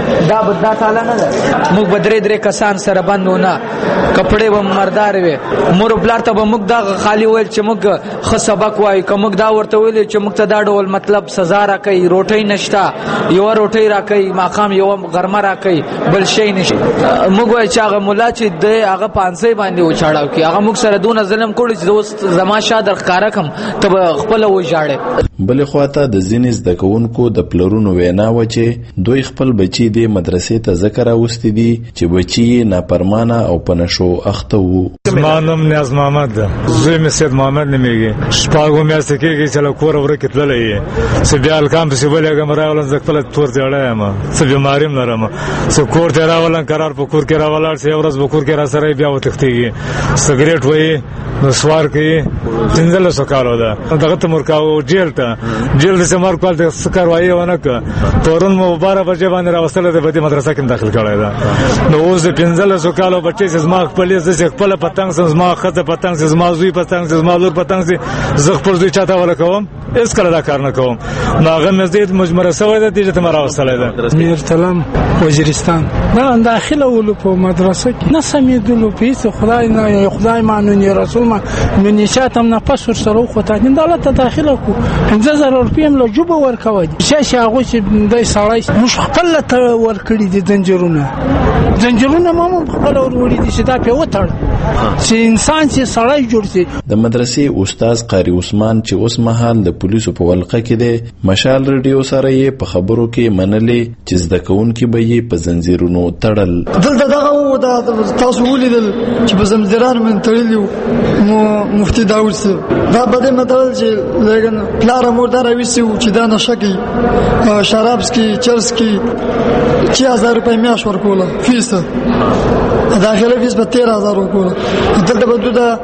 Speaker 26: دا بددا تعالی نه ده. موږ به درې درې کسان سره بندونه کپڑے به مردار وي مور بلار ته به موږ دا خالی ویل چې موږ ښه سبق وایو که موږ دا ورته ویل چې موږ ته دا ډول مطلب سزا راکوي روټۍ نشته یوه روټۍ راکوي ماښام یوه غرمه راکوي بل شی نشته موږ وایو چې هغه ملا چې دی هغه پانسۍ باندې وچاړاو کړي هغه موږ سره دونه ظلم کړی چې اوس زما شا در ښکاره کړم ته به خپله وژاړې.
Speaker 3: بلې خواته د ځینې زده کوونکو د پلرونو وینا وه چې دوی خپل بچي دې مدرسې ته ځکه راوستي دي چې بچي یې ناپرمانه او په نشو اخته وو.
Speaker 5: زما نوم نیاز محمد ده، زوی مې سید محمد نومېږي. شپږو میاشتې کېږي چې له کوره ورکې تللی یې، څه بیا هلکان پسې ولېږم راغلم زه خپله تور زیړی یم، څه بیماري هم لرم، څه کور ته راولم قرار په کور کې راولاړ شي، یو ورځ به کور کې را سره بیا وتښتېږي، سګرېټ وهي نسوار کوي. پنځلسو کالو ده دغه ته مرکاو جیل ته جیل د سمار کال ته څه کاروایي ونه کړه. پرون مو باره بجې باندې راوستلی دی په دې مدرسه کې م داخل کړی ده. نو اوس د پنځلسو کالو بچی چې زما خپلې زه چې خپله پتنګ سم زما ښځه پتنګ سي زما زوی پتنګ سي زما لور پتنګ سي زه خپل زوی چاته وله کوم هېڅکله دا کار نه کوم. نو هغه مې زه مجمره شوی ده دې ته مې راوستلی ده.
Speaker 6: میرتلم وزیرستان دا داخله ولو په مدرسه کې نه سمېدلو په هېڅ خدای نه خدای مانو نه رسول ما نو نشات هم نه پس ورسره وخوته دولت ته داخله کړو پنځه زره روپۍ هم له جوبه ورکوه دي چې هغوی چې دی سړی موږ خپله ته ورکړي دي زنجیرونه زنجیرونه ما هم خپله وروړي دي چې دا پرې وتړه چې انسان چې سړی جوړ شي.
Speaker 3: د مدرسې استاد قاري عثمان چې اوس مهال د پولیسو په ولقه کې دی مشال ریډیو سره یې په خبرو کې منلې چې زده کوونکي به یې په زنځیرونو تړل.
Speaker 7: دلته دغه و دا تاسو ولیدل چې په زنځیرانو باندې تړلي وو مفتي داود صاحب دا به دې متل چې لګن پلار مور دا راويسي چې دا نشه کوي شراب سکي چرس کی چې هزار روپۍ میاشت ورکوله فیس داخله فیس به تیرہ هزار ورکوله. دلته به دا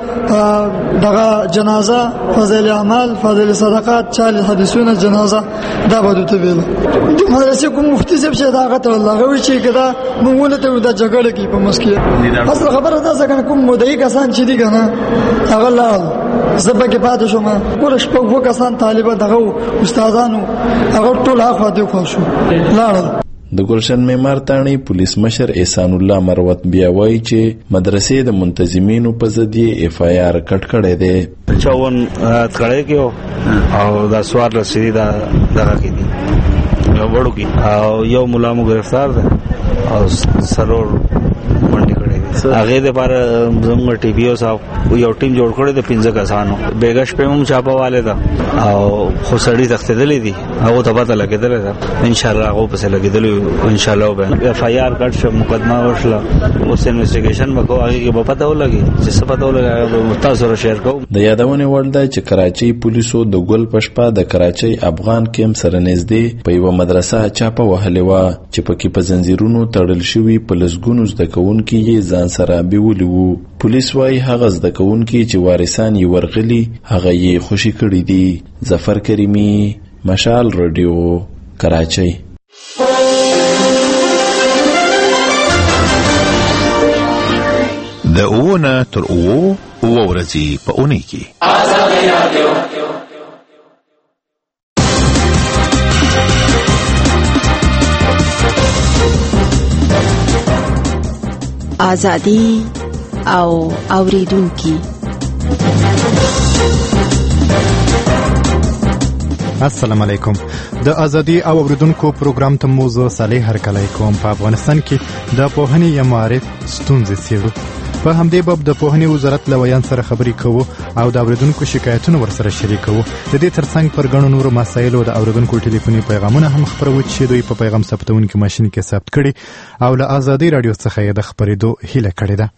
Speaker 7: دغه جنازه فضل اعمال فضل صدقات چالیس حدیثونه جنازه دا به ته ویل د مدرسې کوم مفتي صاحب چې دا غته الله غوي چې کدا مونږ ته دا جګړه کوي په مسکه اصل خبره دا څنګه کوم مودای کسان چې دي کنه هغه لا زبا کې پاتې شوم ګور شپږ وو کسان طالبان دغه استادانو هغه ټول اخوا دی خو شو لاړل.
Speaker 3: د ګلشن معمار تاڼي پولیس مشر احسان الله مروت بیا وایي چې مدرسې د منتظمینو په ضد یې اف آی آر کټ کړی دی.
Speaker 8: چاون کړی کېو او دا سوار رسېدي دا دغه کې دي یو وړو کې او یو ملا مو گرفتار ده او سرور منډي کړی دی. هغې دپاره زموږ ټي پي او صاحب یو ټیم جوړ کړی د پنځه کسانو بیګه شپې هم چاپهوالی ده او خو سړي تښتېدلی دي هغو ته پته لګېدلی ده انشاءالله هغو پسې لګېدلی انشاءالله به اف آی آر کټ شو مقدمه وشله اوس انویسټیګیشن به کوو هغې کې به پته ولګي چې څه پته ولګي هغه به تاسو سره شیر کوو.
Speaker 3: د یادونې وړ دی چې کراچۍ پولیسو د ګل په شپه د کراچۍ افغان کیمپ سره نږدې په یوه مدرسه چاپه وهلې وه چې پکې په زنځیرونو تړل شوي په لسګونو زده کوونکي یې ځان سره بیولي وو. پولیس وايي هغه زده کوونکي چې وارثان یې ورغلي هغه یې خوشي کړي دي. ظفر کریمي مشال رادیو کراچۍ.
Speaker 9: د اوونه تر اوو اوه ورځې په اونۍ کې آزادي رادیو.
Speaker 18: آزادي او اوریدونکي.
Speaker 10: السلام علیکم. د ازادي او اوریدونکو پروګرام ته موضوع صالح هرکلی کوم. په افغانستان کې د پوهنې یا معارف ستونزې څیړو. په همدې باب د پوهنې وزارت له ویان سره خبرې کوو او د اوریدونکو شکایتونه ورسره شریکوو. د دې ترڅنګ پر ګڼو نورو مسایلو د اوریدونکو ټلیفوني پیغامونه هم خپروو چې دوی په پیغام ثبتونکي ماشین کې ثبت کړي او له ازادي رادیو څخه یې د خپرېدو هیله کړې ده.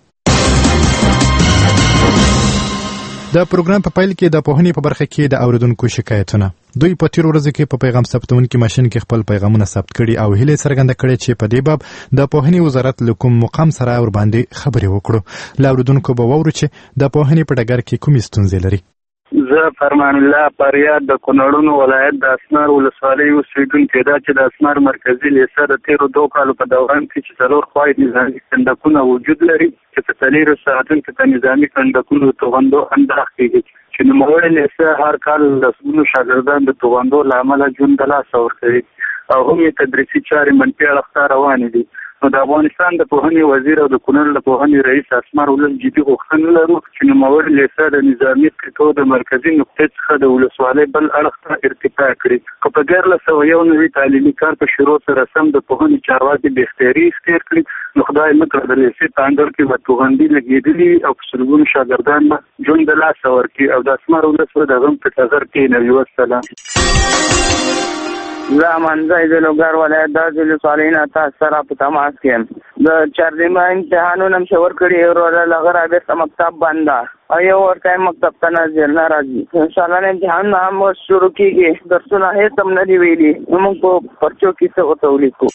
Speaker 10: د پروګرام په پیل کې د پوهنې په برخه کې د اوریدونکو شکایتونه. دوی په تیر ورځو کې په پیغام ثبتونکي ماشین کې خپل پیغامونه ثبت کړي او هیله څرګنده کړې چې په دې باب د پوهنې وزارت له کوم مقام سره ور باندې خبرې وکړو. له اوریدونکو به واورو چې د پوهنې په ډګر کې کومې ستونزې لري.
Speaker 27: زه فرمان الله پریاد د کونړونو ولایت د اسمار ولسوالۍ اوسېدونکی دا چې د اسمار مرکزي لیسه د تیرو دوه کالو په دوران کې چې څلور خواهی نظامي کنډکونه وجود لري چې په څلېرو ساعتونو کې په نظامي کنډکونو توغندو انداخ کېږي چې نوموړې لیسه هر کال لسګونو شاګردان د توغندو له امله ژوند ته لاسه ورکوي او هم یې تدریسي چارې منفي اړخ ته روانې دي. نو د افغانستان د پوهنې وزیر او د کونړ د پوهنې رئیس اسمار ولس جدي غوښتنه لرو چې نوموړي لیسه د نظامي قطعو د مرکزي نقطې څخه د ولسوالۍ بل اړخ ته ارتقا کړي. که په دیارلس سوه یو نوي تعلیمي کال په شروع سره سم د پوهنې چارواکي بې اختیاري اختیار کړي نو خدای مکړه د لیسې په انګړ کې به توغندي لګېدلي او په سلګونو شاګردان به ژوند د لاسه ورکړي او د اسمار ولس به د غم په ټغر کښېنوي. والسلام.
Speaker 11: زه منځی د لوګر ولایت د ولسوالۍ نه تاسو سره په تماس کې یم. د چهارمه امتحانونه مې ورکړي وروره لغه را بیرته مکتب بند ده او یو ورته مکتب ته نظر نه راځي. انشاءالله امتحانونه هم شروع کېږي، درسونه هېڅ هم نه دي ویلي. موږ په پرچو کې څه ورته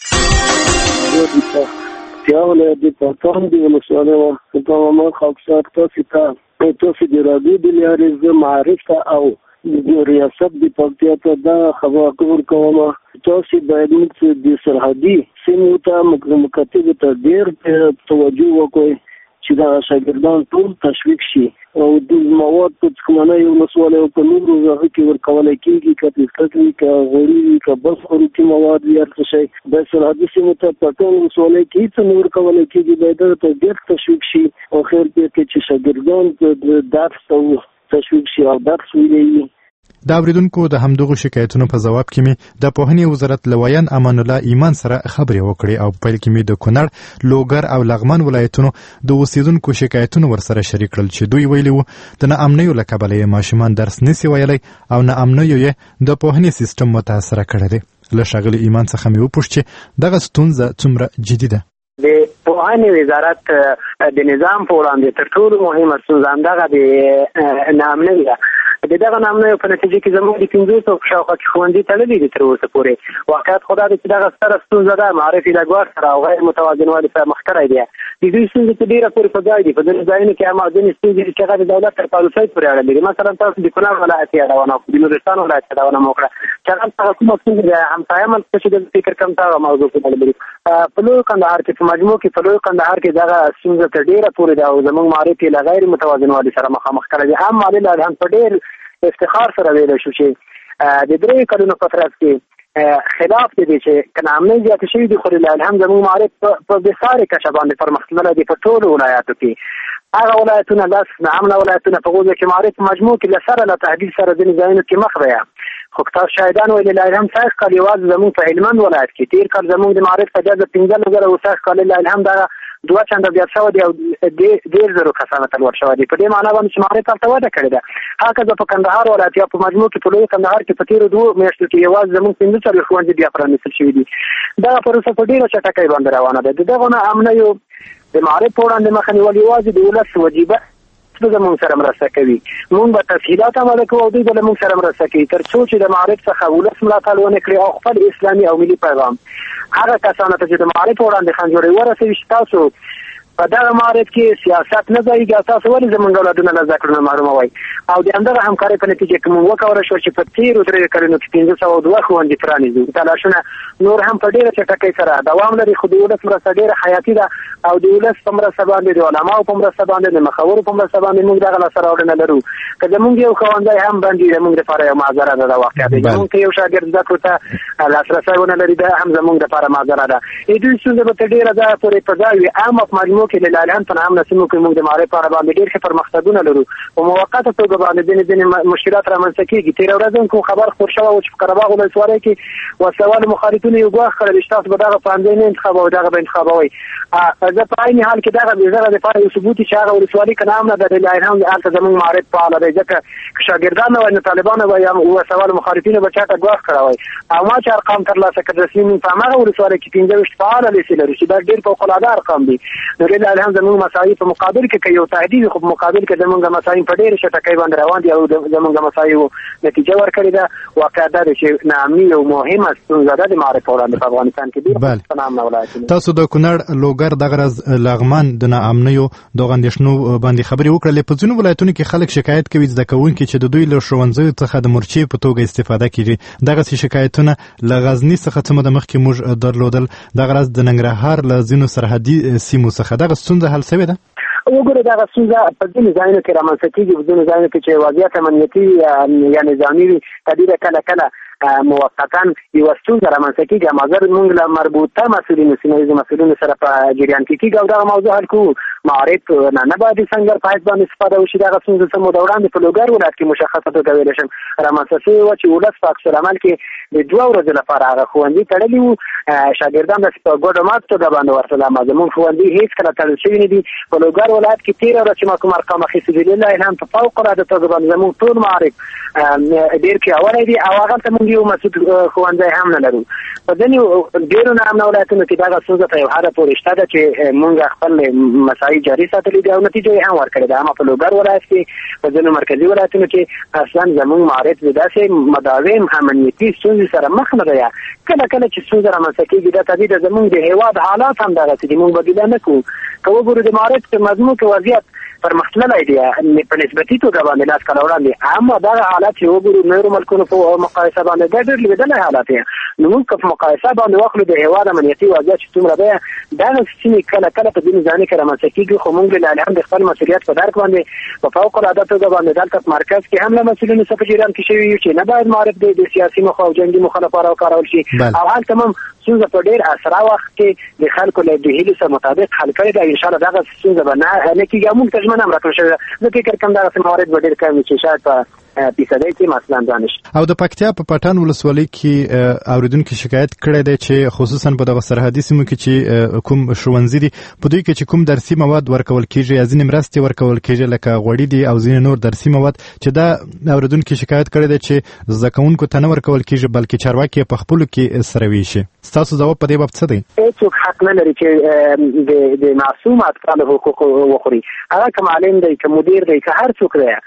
Speaker 11: ولیکو.
Speaker 23: بیا ولایت د پاکستان د ولسوالۍ وه ما خاکسار تاسو ته تاسو د راډیو د لارې زه معرف ته او د ریاست د پکتیا ته دا خبر کوم تاسو باید موږ د سرحدي سیمو ته مکاتبو ته ډېر توجه وکړئ چې دا شاګردان ټول تشویق شي او د مواد په څکمنۍ ولسوالۍ او په نورو ځایو کې ورکولی کېږي، که تسکک وي، که غوړي وي، که بس خوروکي مواد وي، هر څه شی باید سرحدي سیمو ته په ټول ولسوالۍ کې هېڅ نه ورکولی کېږي. باید هغه ته ډېر تشویق شي او خیر دې کې چې شاګردان درس ته تشویق شي او درس ویلي.
Speaker 10: د اوریدونکو د همدغو شکایتونو په ځواب کې مې د پوهنې وزارت لویان امان الله ایمان سره خبرې وکړې او په پیل کې مې د کونړ، لوګر او لغمان ولایتونو د اوسیدونکو شکایتونه ورسره شریک کړل چې دوی ویلي وو د ناامنیو له کبله یې ماشومان درس نسي ویلی او ناامنیو یې د پوهنې سیستم متاثره کړی دی. له ښاغلي ایمان څخه مې وپوښت چې دغه ستونزه څومره جدي ده.
Speaker 12: د پوهنې وزارت د نظام په وړاندې تر ټولو مهمه ستونزه همدغه د ناامنۍ ده. د دغه ناامنیو په نتیجه کې زموږ د پنځو سوو په شاوخوا کې ښوونځي تړلي دي تر اوسه پورې. واقعیت خو دا دی چې دغه ستره ستونزه ده معرفي له ګواښ سره او غیر متوازن والي سره مخ کړی دی. د دوی ستونزې په ډېره پورې په ځای دي. په ځینې ځایونو کې هم ځینې ستونزې دي چې هغه د دولت تر پالیسۍ پورې اړه لري. مثلا تاسو د کونړ ولایت یادونه او د نورستان ولایت یادونه مو وکړه چې هغه هغه کومه ستونزه ده همسایه ملک ته چې د فکر کم ته موضوع کې اړه لري. په لوی کندهار کې په مجموع کې په لوی کندهار کې دغه ستونزه تر ډېره پورې ده او زموږ معرفي له غیر متوازن والي سره مخامخ کړی دی. هم معلل هم په ډېر افتخار سره ویلی شو چې د درې کلونو په ترڅ کې خلاف دی چې که ناامنۍ زیاتې شوي دي خو لله هم زموږ معارف په بسارې کچه باندې پرمختللی دي په ټولو ولایاتو کې. هغه ولایتونه لس ناامنه ولایتونه په هغو کې معارف په مجموع کې له سره له تهدید سره ځینې ځایونو کې مخ دی. خو که تاسو شاهدان ویل لله هم سږ کال یوازې زموږ په هلمند ولایت کې تېر کال زموږ د معارف په جزه پنځلس زره او سږ کال لله هم دغه دوه چنده زیات شوی دی او ډېر زرو کسانو ته لوړ شوی دی. په دې معنا باندې چې معارف هلته وده کړې ده. هکذا په کندهار ولایت یا په مجموع کې په لوی کندهار کې په تېرو دوو میاشتو کې یوازې زموږ پنځه څلوېښت ښوونځي بیا پرانیستل شوي دي. دغه پروسه په ډېره چټکۍ باندې روانه ده. د دغو ناامنیو د معارف په وړاندې مخه نیول یوازې د ولس وجیبه زموږ سره مرسته کوي. موږ به تسهیلات عمله کوو او دوی به له موږ سره مرسته کوي تر څو چې د معارف څخه ولس ملاتړ ونه کړي او خپل اسلامي او ملي پیغام هغه کسانو ته چې د معارف په وړاندې خنجوړې ورسوي چې تاسو په دغه معارف کې سیاست نه ځایږي، تاسو ولې زموږ اولادونه له زده کړو نه محروموئ. او د همدغه همکارۍ په نتیجه کې موږ وکولی شو چې په تېرو درېیو کلونو کې پنځه سوه دوه ښوونځي پرانیزو. تلاشونه نور هم په ډېره چټکۍ سره دوام لري خو د ولس مرسته ډېره حیاتي ده او د ولس په مرسته باندې د علماو په مرسته باندې د مخورو په مرسته باندې موږ دغه لاسته راوړنه لرو. که زموږ یو ښوونځی هم بند وي زموږ دپاره یو معذره ده. دا واقعه ده زموږ که یو شاګرد زده کړو ته لاسرسی ونه لري دا هم زموږ دپاره معذره ده. د دوی ستونزه به تر ډېره ځایه پورې په ځای وي. عامه په مجموع کې لله هم په ناامنه سیمو کې موږ د معارف په اړه باندې ډېر ښه پرمختګونه لرو. په موقته توګه باندې ځینې ځینې مشکلات رامنځته کېږي. تېره ورځ هم کوم خبر خپور شوی و چې په قره باغ ولسوالۍ کې وسله مخالفینو یو ګواښ کړی چې تاسو به دغه پوهنځی نه انتخابوئ دغه به انتخابوئ. زه په عین حال کې دغه د دغه دپاره یو ثبوت چې هغه ولسوالي که ناامنه ده د هم هلته زموږ معارف فعاله دی ځکه که شاګردان نه وای نو طالبانو به یا وسله مخالفینو به چاته ګواښ کړی وای. او ما چې ارقام ترلاسه کړ رسمي موږ په هماغه ولسوالۍ کې پنځه ویشت فعاله لیسې لرو چې دا ډېر فوقالعاده ارقام دي. نو لله هم زموږ مسایل په مقابل کې که یو تهدید خو په مقابل کې زموږ مسایل په ډېرې چټکۍ باندې روان دي او زموږ مسایلو نتیجه ورکړې ده. واقعیت دا دی چې ناامني یو مهمه ستونزه ده د معارف په وړاندې په افغانستان کې ډېر په ناامنه ولایتونه.
Speaker 10: تاسو د کونړ، لوګر، دغه راز لغمان د ناامنیو دغه اندېښنو باندې خبرې وکړلې. په ځینو ولایتونو کې خلک شکایت کوي زده کوونکي چې د دوی له ښوونځیو څخه د مورچې په توګه استفاده کېږي. دغسې شکایتونه له غزني څخه څه موده مخکې موږ درلودل. دغه راز د ننګرهار له ځینو سرحدي سیمو څخه دغه ستونزه حل شوې ده.
Speaker 12: وګوره دغه ستونزه په ځینو ځایونو کې رامنځته کېږي، په ځینو ځایونو کې چې وضعیت امنیتي یا نظامي وي تدبیر کله کله موقتا یو ستونزه رامنځته کېږي. مګر موږ له مربوطه مسؤلینو سیمه ییزو مسؤلینو سره په جریان کې کېږي او دغه موضوع حل کوو. معارف نه نه باید څنګه په حیث باندې استفاده وشي. دغه ستونزه څه موده وړاندې په لوګر ولایت کې مشخصه توګه ویلی شم رامنځته شوې وه چې ولس په عکس العمل کې د دوه ورځو لپاره هغه ښوونځي تړلي وو. شاګردان داسې په ګډه مات توګه باندې ورتلل، اما زموږ ښوونځي هېڅ کله تړل شوي نه دي. په لوګر ولایت کې تېره ورځ چې ما کوم ارقام اخیستي دي لله الحمد په فوقالعاده توګه باندې زموږ ټول معارف ډېر پیاوړی دي او هغلته موږ یو مسعود ښوونځی هم نه لرو. په ځینې ډېرو ناامنه ولایتونو کې دغه ستونزه په یو حده پورې شته ده چې موږ خپل مسایل جاري ساتلي دي او نتیجه یې هم ورکړې ده. اما په لوګر ولایت کې په ځینو مرکزي ولایتونو کې اصلا زموږ معارف د داسې مداوم امنیتي ستونزې سره مخ نه ده. کله کله چې ستونزه رامنځته کېږي دا طبیعي ده، زموږ د هېواد حالات هم دغسې دي، موږ بدیله نه کوو. که وګورو د معارف په مضمون کې وضعیت پرمختللی دی په نسبتي توګه باندې لاس کله وړاندې، اما دغه حالات چې وګورو نورو ملکونو په مقایسه باندې دا ډېر لوېدلی حالات دی. نو موږ که په مقایسه باندې واخلو د هېواد امنیتي وضعیت چې څومره دی، دغه سیمې کله کله په ځینو ځایونو کې رامنځته کېږي، خو موږ لله الحمد خپل مسؤلیت په درک باندې په فوقالعاده توګه باندې دلته په مرکز کې هم له مسؤلینو څخه په جریان کې شوي یو چې نه باید معارف د سیاسي موخو او جنګي موخو لپاره وکارول شي او هلته هم ستونزه په ډېر اسرع وخت کې د خلکو له د هیلو سره مطابق حل کړې ده. انشاءالله دغه ستونزه به نه نه کېږي او موږ ته ژمنه هم راکړل شوې ده. زه فکر کوم دغسې موارد به ډېر کم وي چې شاید په فیصدۍ کې مثلا دانش.
Speaker 10: او د پکتیا په پټان ولسوالۍ کې اوریدونکو شکایت کړی دی چې خصوصا په دغه سرحدي سیمو کې چې کوم ښوونځي دي په دوی کې چې کوم درسي مواد ورکول کېږي یا ځینې مرستې ورکول کېږي لکه غوړي دي او ځینې نور درسي مواد چې دا اوریدونکو شکایت کړی دی چې زده کوونکو ته نه ورکول کېږي بلکې چارواکي په خپلو کې سره ویشي. ستاسو ځواب په دې باب څه دی؟
Speaker 12: هېڅوک حق نه لري چې د معصوم اطفالو حقوق وخوري. هغه که معلم دی که مدیر دی که هر څوک دی،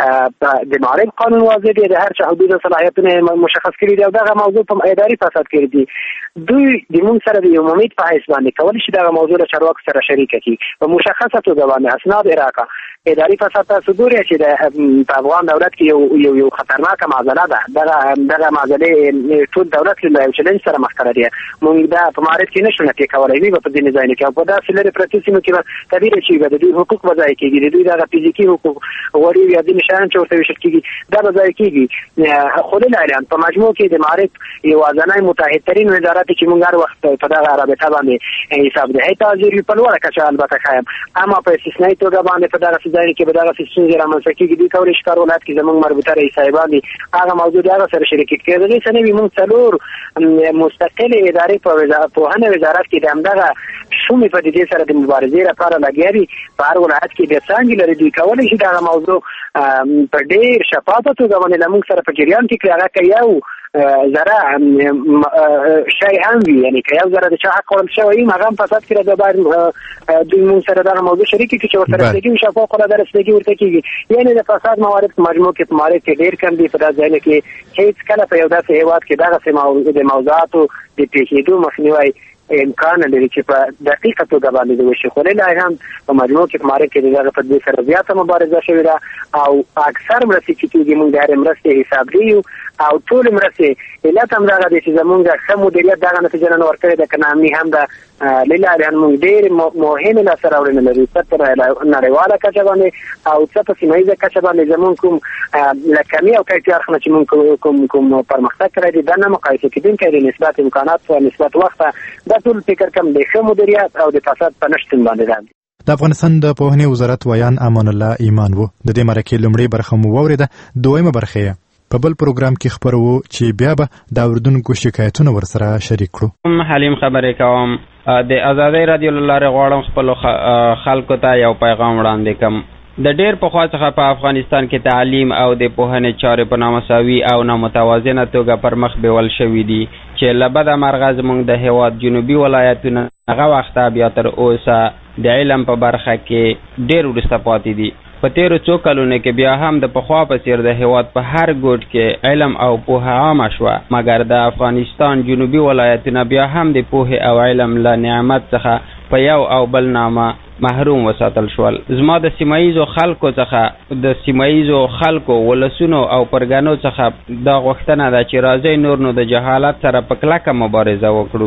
Speaker 12: د معارف قانون واضح دی، د هر چا حدود او صلاحیتونه مشخص کړي دي او دغه موضوع په اداري فساد کړي دي. دوی د موږ سره د یو ممید په حیث باندې کولی شي دغه موضوع له چارواکو سره شریکه کړي په مشخصه توګه باندې اسناد راکړه. اداري فساد تاسو ګورئ چې په افغان دولت کې یو یو یو خطرناکه معضله ده. دغه دغه معضلې ټول دولت له یو چلنج سره مخ کړی دی. موږ دا په معارف کې نشو نفي کولی، وي به په ځینې ځایونو کې او په داسې لرې پرتو سیمو کې به طبیعي چې به د دوی حقوق به ضایع کېږي، د دوی دغه فزیکي حقوق غوړي یا ځینې شیان چې ورته ویشل کېږي دا به ضایع کېږي. خو للعلم په مجموع کې د معارف یوازینی متحدترین وزارت چې موږ هر وخت په دغه رابطه باندې حسابدهي تعذیر په لوړه کچه البته ښایم، اما په استثنایي توګه باندې په دغسې ځایونو کې به دغسې ستونزې رامنځته کېږي. دوی کولی شي کار ولایت کې زموږ مربوطه رئیس صاحبان دي هغه موضوع د هغه سره شریکې کړي. د دې څه نه وي موږ څلور مستقلې ادارې په پوهنې وزارت کې د همدغه شومې پدیدې سره د مبارزې لپاره لګیا دي. په هر ولایت کې د څانګې لري، دوی کولی شي دغه موضوع په ډېر شفافه توګه باندې له موږ سره په جریان کې کړي. هغه که یو ذره شی هم وي، یعنې که یو ذره د چا حق خوړل شوی وي هغه هم فساد کړی ده، باید دوی موږ سره دغه موضوع شریکې کړي چې ورته رسېږي وي شفاف العاده رسېږي ورته کېږي. یعنې د فساد موارد په مجموع کې په معارف کې ډېر کم دي. په داسې ځایونو کې هېڅ کله په یو داسې هېواد کې دغسې د موضوعاتو د پېښېدو مخنیوی امکان لري چې په دقیقه توګه باندې وشي. خو لله الحمد په مجموع کې په معارف کې دغه په دې سره زیاته مبارزه شوې ده او اکثر مرستې چې کېږي موږ د هرې مرستې حسابداري یو او ټولې مرستې علت همدغه دی چې زموږ ښه مدیریت دغه نتیجه نه ورکړې ده، که نامي هم ده. لله الحمد موږ ډېرې مهمې لاسته راوړنې لرو، څه په نړیواله کچه باندې او څه په سیمه ییزه کچه باندې. زموږ کوم له کمي او کیفي اړخ نه چې موږ کوم کوم پرمختګ کړی دی دا نه مقایسه کېدونکی دی نسبت امکانات او نسبت وخت. دا ټول فکر کوم د ښه مدیریت او د فساد په نشتون باندې ده.
Speaker 10: د افغانستان د پوهنې وزارت ویان امان الله ایمان وو. د دې مرکې لومړۍ برخه مو واورېده، دویمه برخه یې په بل پروګرام کې خبرو چې بیا به د اوریدونکو شکایتونه ورسره شریک کړو.
Speaker 13: حلیم خبرې کوم. د ازادۍ رادیو له لارې غواړم خپلو خلکو ته یو پیغام وړاندې کړم. د ډېر پخوا څخه په افغانستان کې تعلیم او د پوهنې چارې په نامساوي او نامتوازنه توګه پر مخ بیول شوي دي چې له بده مرغه زموږ د هېواد جنوبي ولایتونه هغه وخته بیا تر اوسه د علم په برخه کې ډېر وروسته پاتې دي. په تیرو څو کلونو کې بیا هم د پخوا په څېر د هېواد په هر ګوټ کې علم او پوهه عامه شوه، مګر د افغانستان جنوبي ولایتونه بیا هم د پوهې او علم له نعمت څخه په یو او بل نامه محروم وساتل شول. زما د سیماییزو خلکو څخه د سیماییزو خلکو ولسونو او پرګنو څخه دا غوښتنه ده چې راځي نور نو د جهالت سره په کلکه مبارزه وکړو.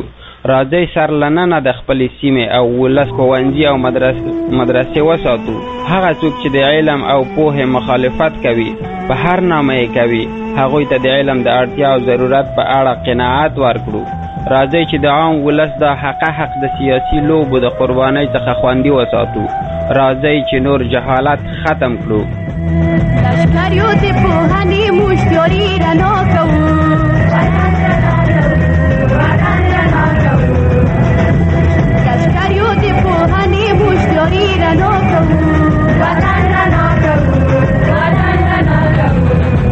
Speaker 13: راځئ سرلننه د خپلې سیمې او ولس ښوونځي او مدرسې وساتو. هغه څوک چې د علم او پوهې مخالفت کوي په هر نامه یې کوي، هغوی ته د علم د اړتیا او ضرورت په اړه قناعت ورکړو. راځئ چې د عام ولس د حق حق د سیاسي لوبو د قربانۍ څخه خوندي وساتو. راځئ چې نور جهالت ختم کړو.
Speaker 14: لشکریو د پوهنې موږ تیوري رڼا کوو. لشکریو د پوهنې موږ تیوري رڼا کوو. وطن رڼا کوو. وطن رڼا کوو.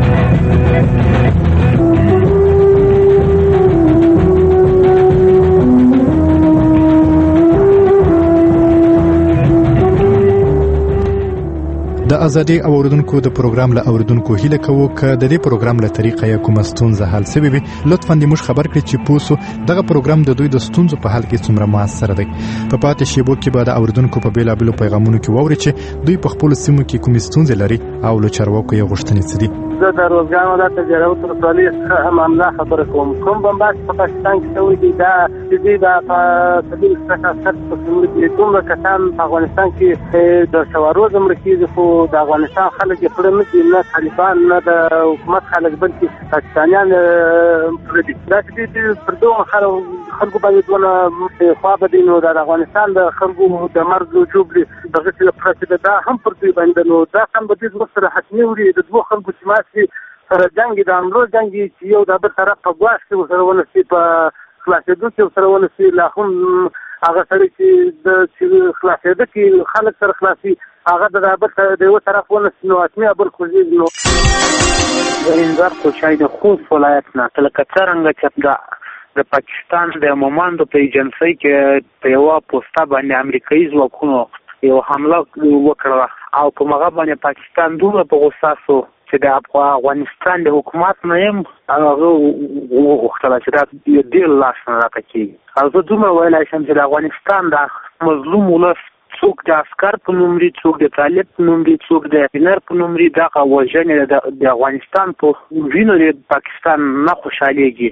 Speaker 10: د ازادي اوریدونکو د پروګرام له اوریدونکو هیله کوو ک د دې پروګرام له طریقې کوم ستونزه حل سوي وي، لطفا دې موږ خبر کړئ چې پوسو دغه پروګرام د دوی د ستونزو په حل کې څومره موثر دی. په پاتې شیبو کې به د اوریدونکو په بیلابیلو پیغامونو کې واوري چې دوی په خپل سیمو کې کوم ستونزې لري او له چارواکو یې غوښتنې څه دي.
Speaker 23: زه د روزګان ولایت د جرابو تر ولسوالۍ څخه معامله خبره کوم. کوم بمباس په پاکستان کې شوی دی، دا چې دی دا په سبیل سیاست په سیمه کې دومره کسان په افغانستان کې د شواروز مرکز خو د افغانستان خلک یې پړه نه دي، نه طالبان نه د حکومت خلک بلکې پاکستانیان پړه دي. دا چې دی پر دوه خلکو باندې دونه خوا به دی، نو د افغانستان د خلکو د مرګ وجوب دی دغه څه پرته دا هم پر دوی باندې، نو دا هم به دې سره حتمي وړي د دوه خلکو چې ماسي سره جنگي د امرو جنگي چې یو د بل طرف په ګواښ کې سره ونسي په خلاصېدو کې سره ونسي، لا هم هغه سره چې د خلاصېدو کې خلک سره خلاصي هغه د بل د یو طرف ونسي، نو اتمي بل کوزي نو
Speaker 12: د انذار کوچای د خوست ولایت نه تلکه څنګه چې د پاکستان د موماندو په ایجنسۍ کې په یو پوسټه باندې امریکایي ځواکونو یو حمله وکړه او په هغه باندې پاکستان دومره په غوسه شو چې د افغانستان د حکومت نه هم هغه وغوښتل چې دا ډېر لاس نه راکړي. او زه دومره ویلی شم چې د افغانستان د مظلوم ولس څوک د عسکر په نوم لري، څوک د طالب په نوم لري، څوک د انر په نوم لري، دغه وژنې د افغانستان په وینو د پاکستان نه خوشحالېږي.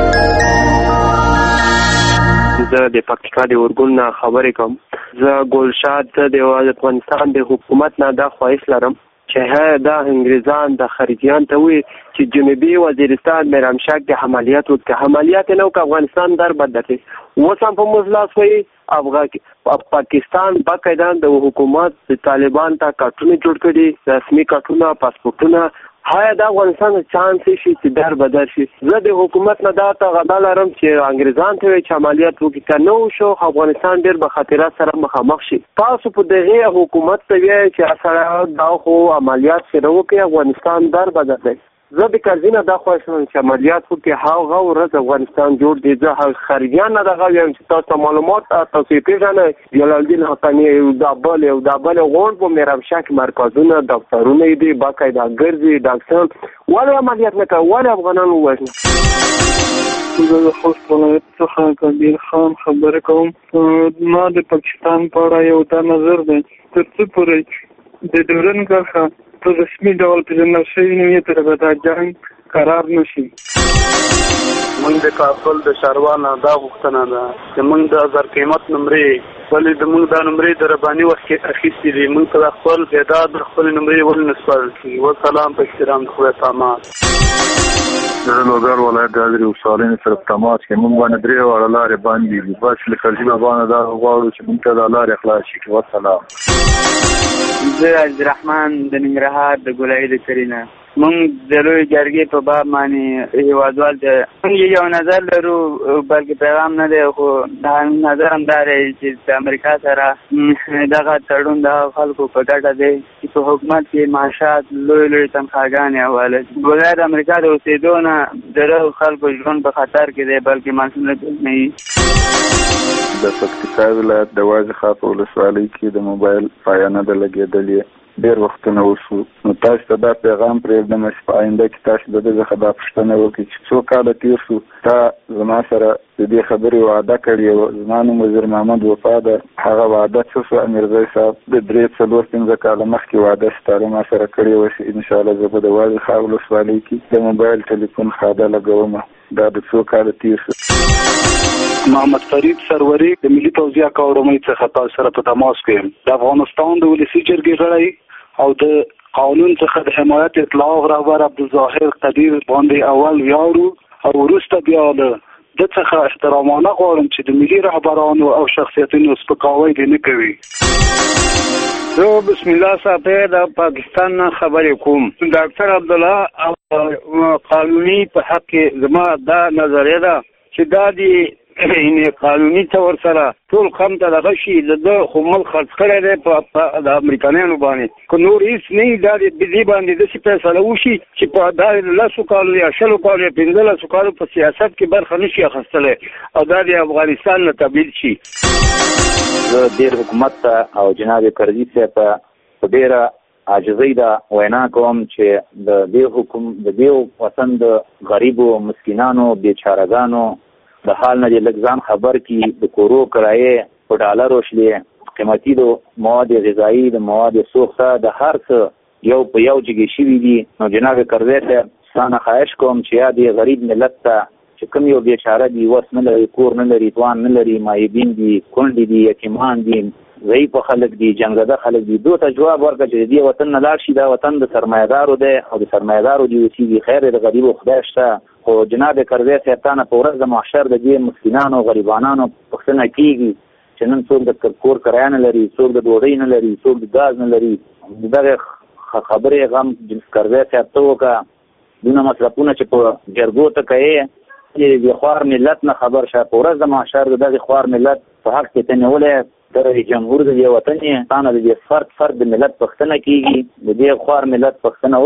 Speaker 12: زه د پاکستان د ارګون نه خبرې کوم. زه ګلشاد د افغانستان د حکومت نه دا خواهش لرم چې دا انګریزان د خارجيان ته وي چې جنوبي وزیرستان میرامشک د عملیات وکړي. عملیات نه وکړي افغانستان در بدته وسم په مزلاس وي افغان پاکستان باقاعده د حکومت د طالبان ته کارتونه جوړ کړي، رسمي کارتونه، پاسپورتونه. هایا د افغانستان چانس شي چې در بدر شي. زه د حکومت نه دا ته غدا لرم چې انګریزان ته چې عملیات وکړي، که نو شو افغانستان ډېر به خطرات سره مخامخ شي. تاسو په دغه حکومت ته وایي چې اصلا دا خو عملیات شروع وکړي افغانستان در بدر دی. زه د کارزینه دا خواهشم چې عملیات وکړي، هغه ورځ افغانستان جوړ دی. زه خارجيان نه دغه وایم چې تاسو معلومات تاسو پیژنئ. جلال الدین حقانی یو دابل یو دابل غونډ په میرامشک مرکزونه دفترونه دي باقاعده ګرځي ډاکټر ولې عملیات نه کوي، ولې افغانان وژني.
Speaker 23: زه د خوست ولایت څخه کبیر خان خبرې کوم. ما د پاکستان په اړه یو دا نظر دی، تر څو پورې د ډیورنډ کرښه په رسمي ډول پیژندل شوې نه وي تر به دا جنګ قرار نه شي.
Speaker 27: موږ د کابل د شاروانه دا غوښتنه ده چې موږ د زر قیمت نمرې ولې د موږ دا نمرې د رباني وخت کې اخیستې دي، موږ ته خپل تعداد د خپل نمرې ولې نه سپارل کېږي. وسلام په احترام د خدای پامان. د لوګر ولایت د حضرت وصالین سره تماس کې موږ باندې درې وړ لارې باندې دي، بس لکرجی باندې دا غواړو چې موږ ته د لارې خلاص شي. وسلام.
Speaker 11: زه عبدالرحمن د ننګرهار د ګولایي د سرینه. موږ د لوی جرګې په باب باندې هیوادوال ته موږ یو نظر لرو، بلکې پیغام نه دی، خو دا نظر هم دا دی چې د امریکا سره دغه تړون د خلکو په ګټه دی چې په حکومت کې معاشات لوی لوی تنخواګانې حواله دي. بغیر د امریکا د اوسېدو نه د دغو خلکو ژوند په خطر کې دی، بلکې معصومیت نه وي.
Speaker 27: د پکتیکا ولایت د واجخه په ولسوالۍ کې د موبایل پایانه د لګېدلې ډېر وختونه وشو، نو تاسو ته دا پیغام پرېږدم چې په آینده کې تاسو د دې څخه دا پوښتنه وکړئ چې څو کاله تېر شو تا زما سره د دې خبرې وعده کړې وه. زما نوم وزیر محمد وفا ده. هغه وعده څه شوه؟ امیرزی صاحب د درې څلور پنځه کاله مخکې وعده چې تا له ما سره کړې وه چې انشاءالله زه به د واجخه ولسوالۍ کې د موبایل ټلیفون خاده لګوم. دا د څو کاله تېر شو. محمد فرید سروري د ملي پوځي اکاډمۍ څخه تاسو سره په تماس کې یم. د افغانستان د ولسي جرګې غړی او د قانون څخه د حمایت اطلاع رهبر عبدالظاهر قدیر باندې اول ویاړو او وروسته بیا له د څخه احترامانه غواړم چې د ملي رهبرانو او شخصیتونو سپکاوی دې نه کوي.
Speaker 23: زه بسم الله صاحب د پاکستان نه خبرې کوم. ډاکټر عبدالله او قانوني په حق کې زما دا نظریه ده چې دا دی یعنې قانوني طور سره ټول قوم ته دغه شي د ده خو ملک خرڅ کړی دی په د امریکایانو باندې که نور هېڅ نه وي دا د دې باندې داسې فیصله وشي چې په دا لسو کالو یا شلو کالو یا پنځلسو کالو په سیاست کې برخه نه شي اخیستلی او دا د افغانستان نه تبدیل شي.
Speaker 15: زه ډېر حکومت ته او جناب کرزي صاحب ته په ډېره عاجزۍ دا وینا کوم چې د دې حکم د دې وطن د غریبو مسکینانو بیچارهګانو د حال نه لږ ځان خبر کی د کورو کرایې په ډالرو شلې قیمتي د مواد غذایي د مواد سوخته د هر څه یو په یو جګې شوي دي. نو جناب کرزي صاحب ستانه خواهش کوم چې یا د غریب ملت ته چې کوم یو بیچاره دي وس نه لري کور نه لري توان نه لري مایبین دي کونډې دي یتیمان دي ضعیف خلک دي جنګزده خلک دي دوی ته جواب ورکړه چې دې وطن نه لاړ شي دا وطن د سرمایه‌دارو دی او د سرمایه‌دارو دی اوسېږي خیر د غریبو خدای شته. خو جناب کرزي صاحب ته په ورځ د محشر د دې مسکینانو غریبانانو پوښتنه کېږي چې نن څوک د کور کرایه نه لري څوک د ډوډۍ نه لري څوک د ګاز نه لري. دغه خبرې غم کرزي صاحب ته وکړه دونه مصرفونه چې په جرګو ته کوې چې د خوار ملت نه خبر شه په ورځ د محشر د دغې خوار ملت په حق کې ته نیولی د رئیس جمهور د دې وطن یې تانه د دې فرد فرد د ملت پوښتنه کېږي د دې خوار ملت پوښتنه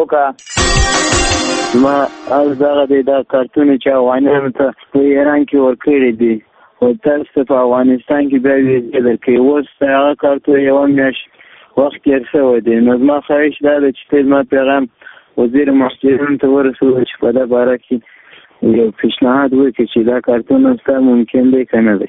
Speaker 15: وکړه.
Speaker 27: ما از دغه دی دا کارتونه چې افغانانو ته په ایران کې ورکړي دي خو تاسو ته په افغانستان کې بیا ویزې درکوي اوس هغه کارتونه یوه میاشت وخت تېر شوی دی. نو زما خواهش دا ده چې ته زما پیغام وزیر محصلینو ته ورسوه چې په دا باره کې یو پیشنهاد وکړي چې دا کارتونه ستا ممکن دی که نه دی.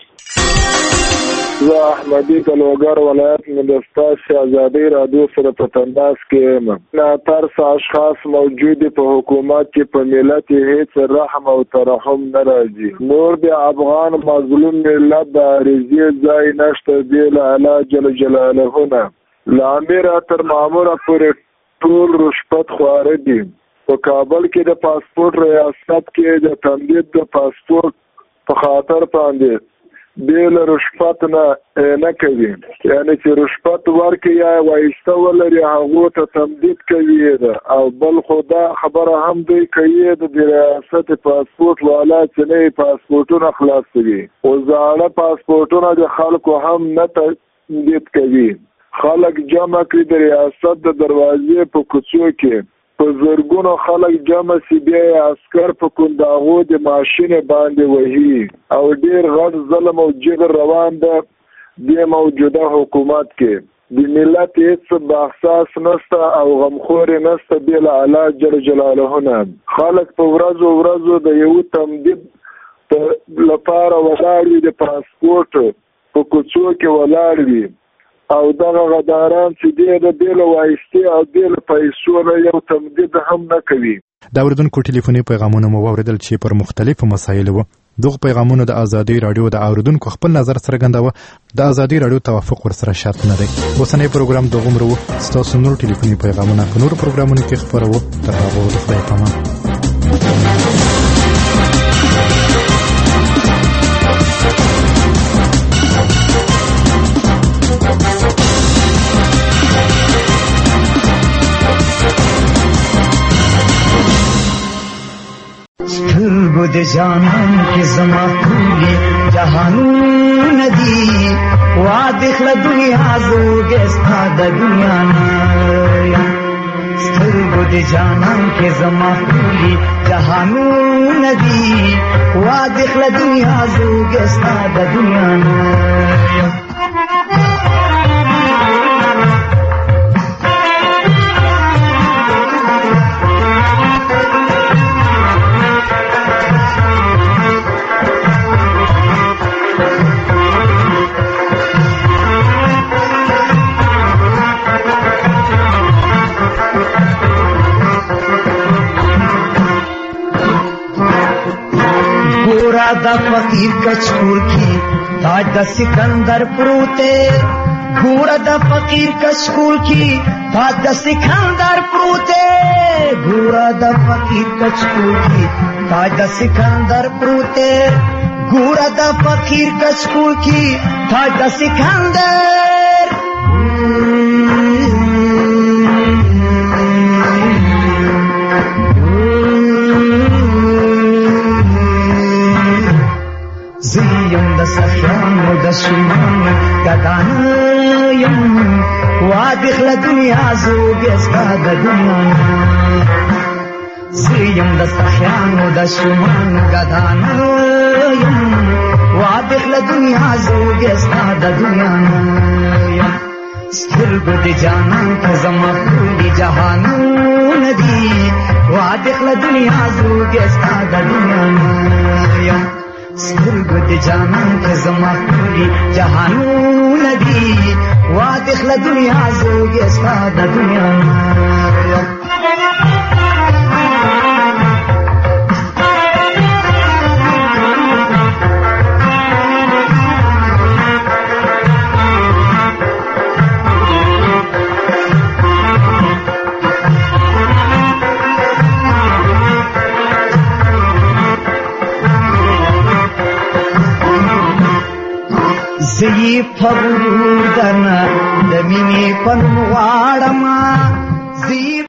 Speaker 16: زه احمدي کلوګر ولایت نه د ستاسو ازادۍ راډیو سره په تماس کې یم. ناترسه اشخاص موجود په حکومت کې په ملت هیڅ رحم او ترحم نه راځي. نور د افغان مظلوم ملت د عریضې ځای نشته دی له الله جل جلاله نه له امیره تر ماموره پورې ټول رشوت خواره دي. په کابل کې د پاسپورت ریاست کې د تمدید د پاسپورت په خاطر باندې بیل رشوت نه نه کوي یعنی چې رشوت ورکړي یا وایسته ولري هغو ته تمدید کوي ده او بل خدا خبره هم دوی کوي د ریاست پاسپورت والا چې نه پاسپورتونه خلاص کوي او زاړه پاسپورتونه د خلکو هم نه تمدید کوي. خلک جمع کړي د ریاست د دروازې په کوڅو کې په زرګونو خلک جمع سي بیا عسکر په کنداغو د ماشینې باندې وهي او ډیر غټ ظلم او جګر روان ده د موجوده حکومت کې. د ملت هیڅ باحساس نسته او غمخورې نسته بې له الله جل جلاله نه. خلک په ورځو ورځو د یو تمدید لپاره ولاړ وي د پاسپورت په کوڅو کې ولاړ وي او دغه غداران چې دی د بیل وایستې او بیل پیسو نه یو تمدید هم نه کوي.
Speaker 10: د اوریدونکو ټلیفوني پیغامونه مو واوریدل چې پر مختلفو مسایلو وو. دغه پیغامونه د ازادي رادیو د اوریدونکو خپل نظر څرګنداوه. د ازادي رادیو توافق ورسره شرط نه دی. اوسنۍ پروګرام دغه عمر وو. ستاسو نور ټلیفوني پیغامونه په نور پروګرامونو کې خبرو. تر هغه وخته خدای پامان.
Speaker 17: سترګو د جانان کې زما ټولې جهانونه دي واده له دنیا زوګې ستا د دنیا نه سترګو د جانان کې زما ټولې جهانونه دي واده له دنیا زوګې ستا د دنیا نه ګورا د فقیر کچکول کی تاج د سکندر پروته ګورا د فقیر کچکول کی تاج د سکندر پروته ګورا د فقیر کچکول کی تاج د سکندر پروته ګورا د فقیر کچکول کی تاج د سکندر زیم د سخیانو د شمانو گدانه یم وادخ له دنیا زوګستا د دنیا زیم د سخیانو د شمانو گدانه یم وادخ له دنیا زوګستا د دنیا یم سترګو د جانان ته زما ټولې جهانونه دي وادخ له دنیا زوګستا د دنیا یم سترګو د جانان ته زما ټولې جهانونه دي وادخ له دنیا زوګې ستا د دنیا زی فغور دنا د مینې پن واړما زی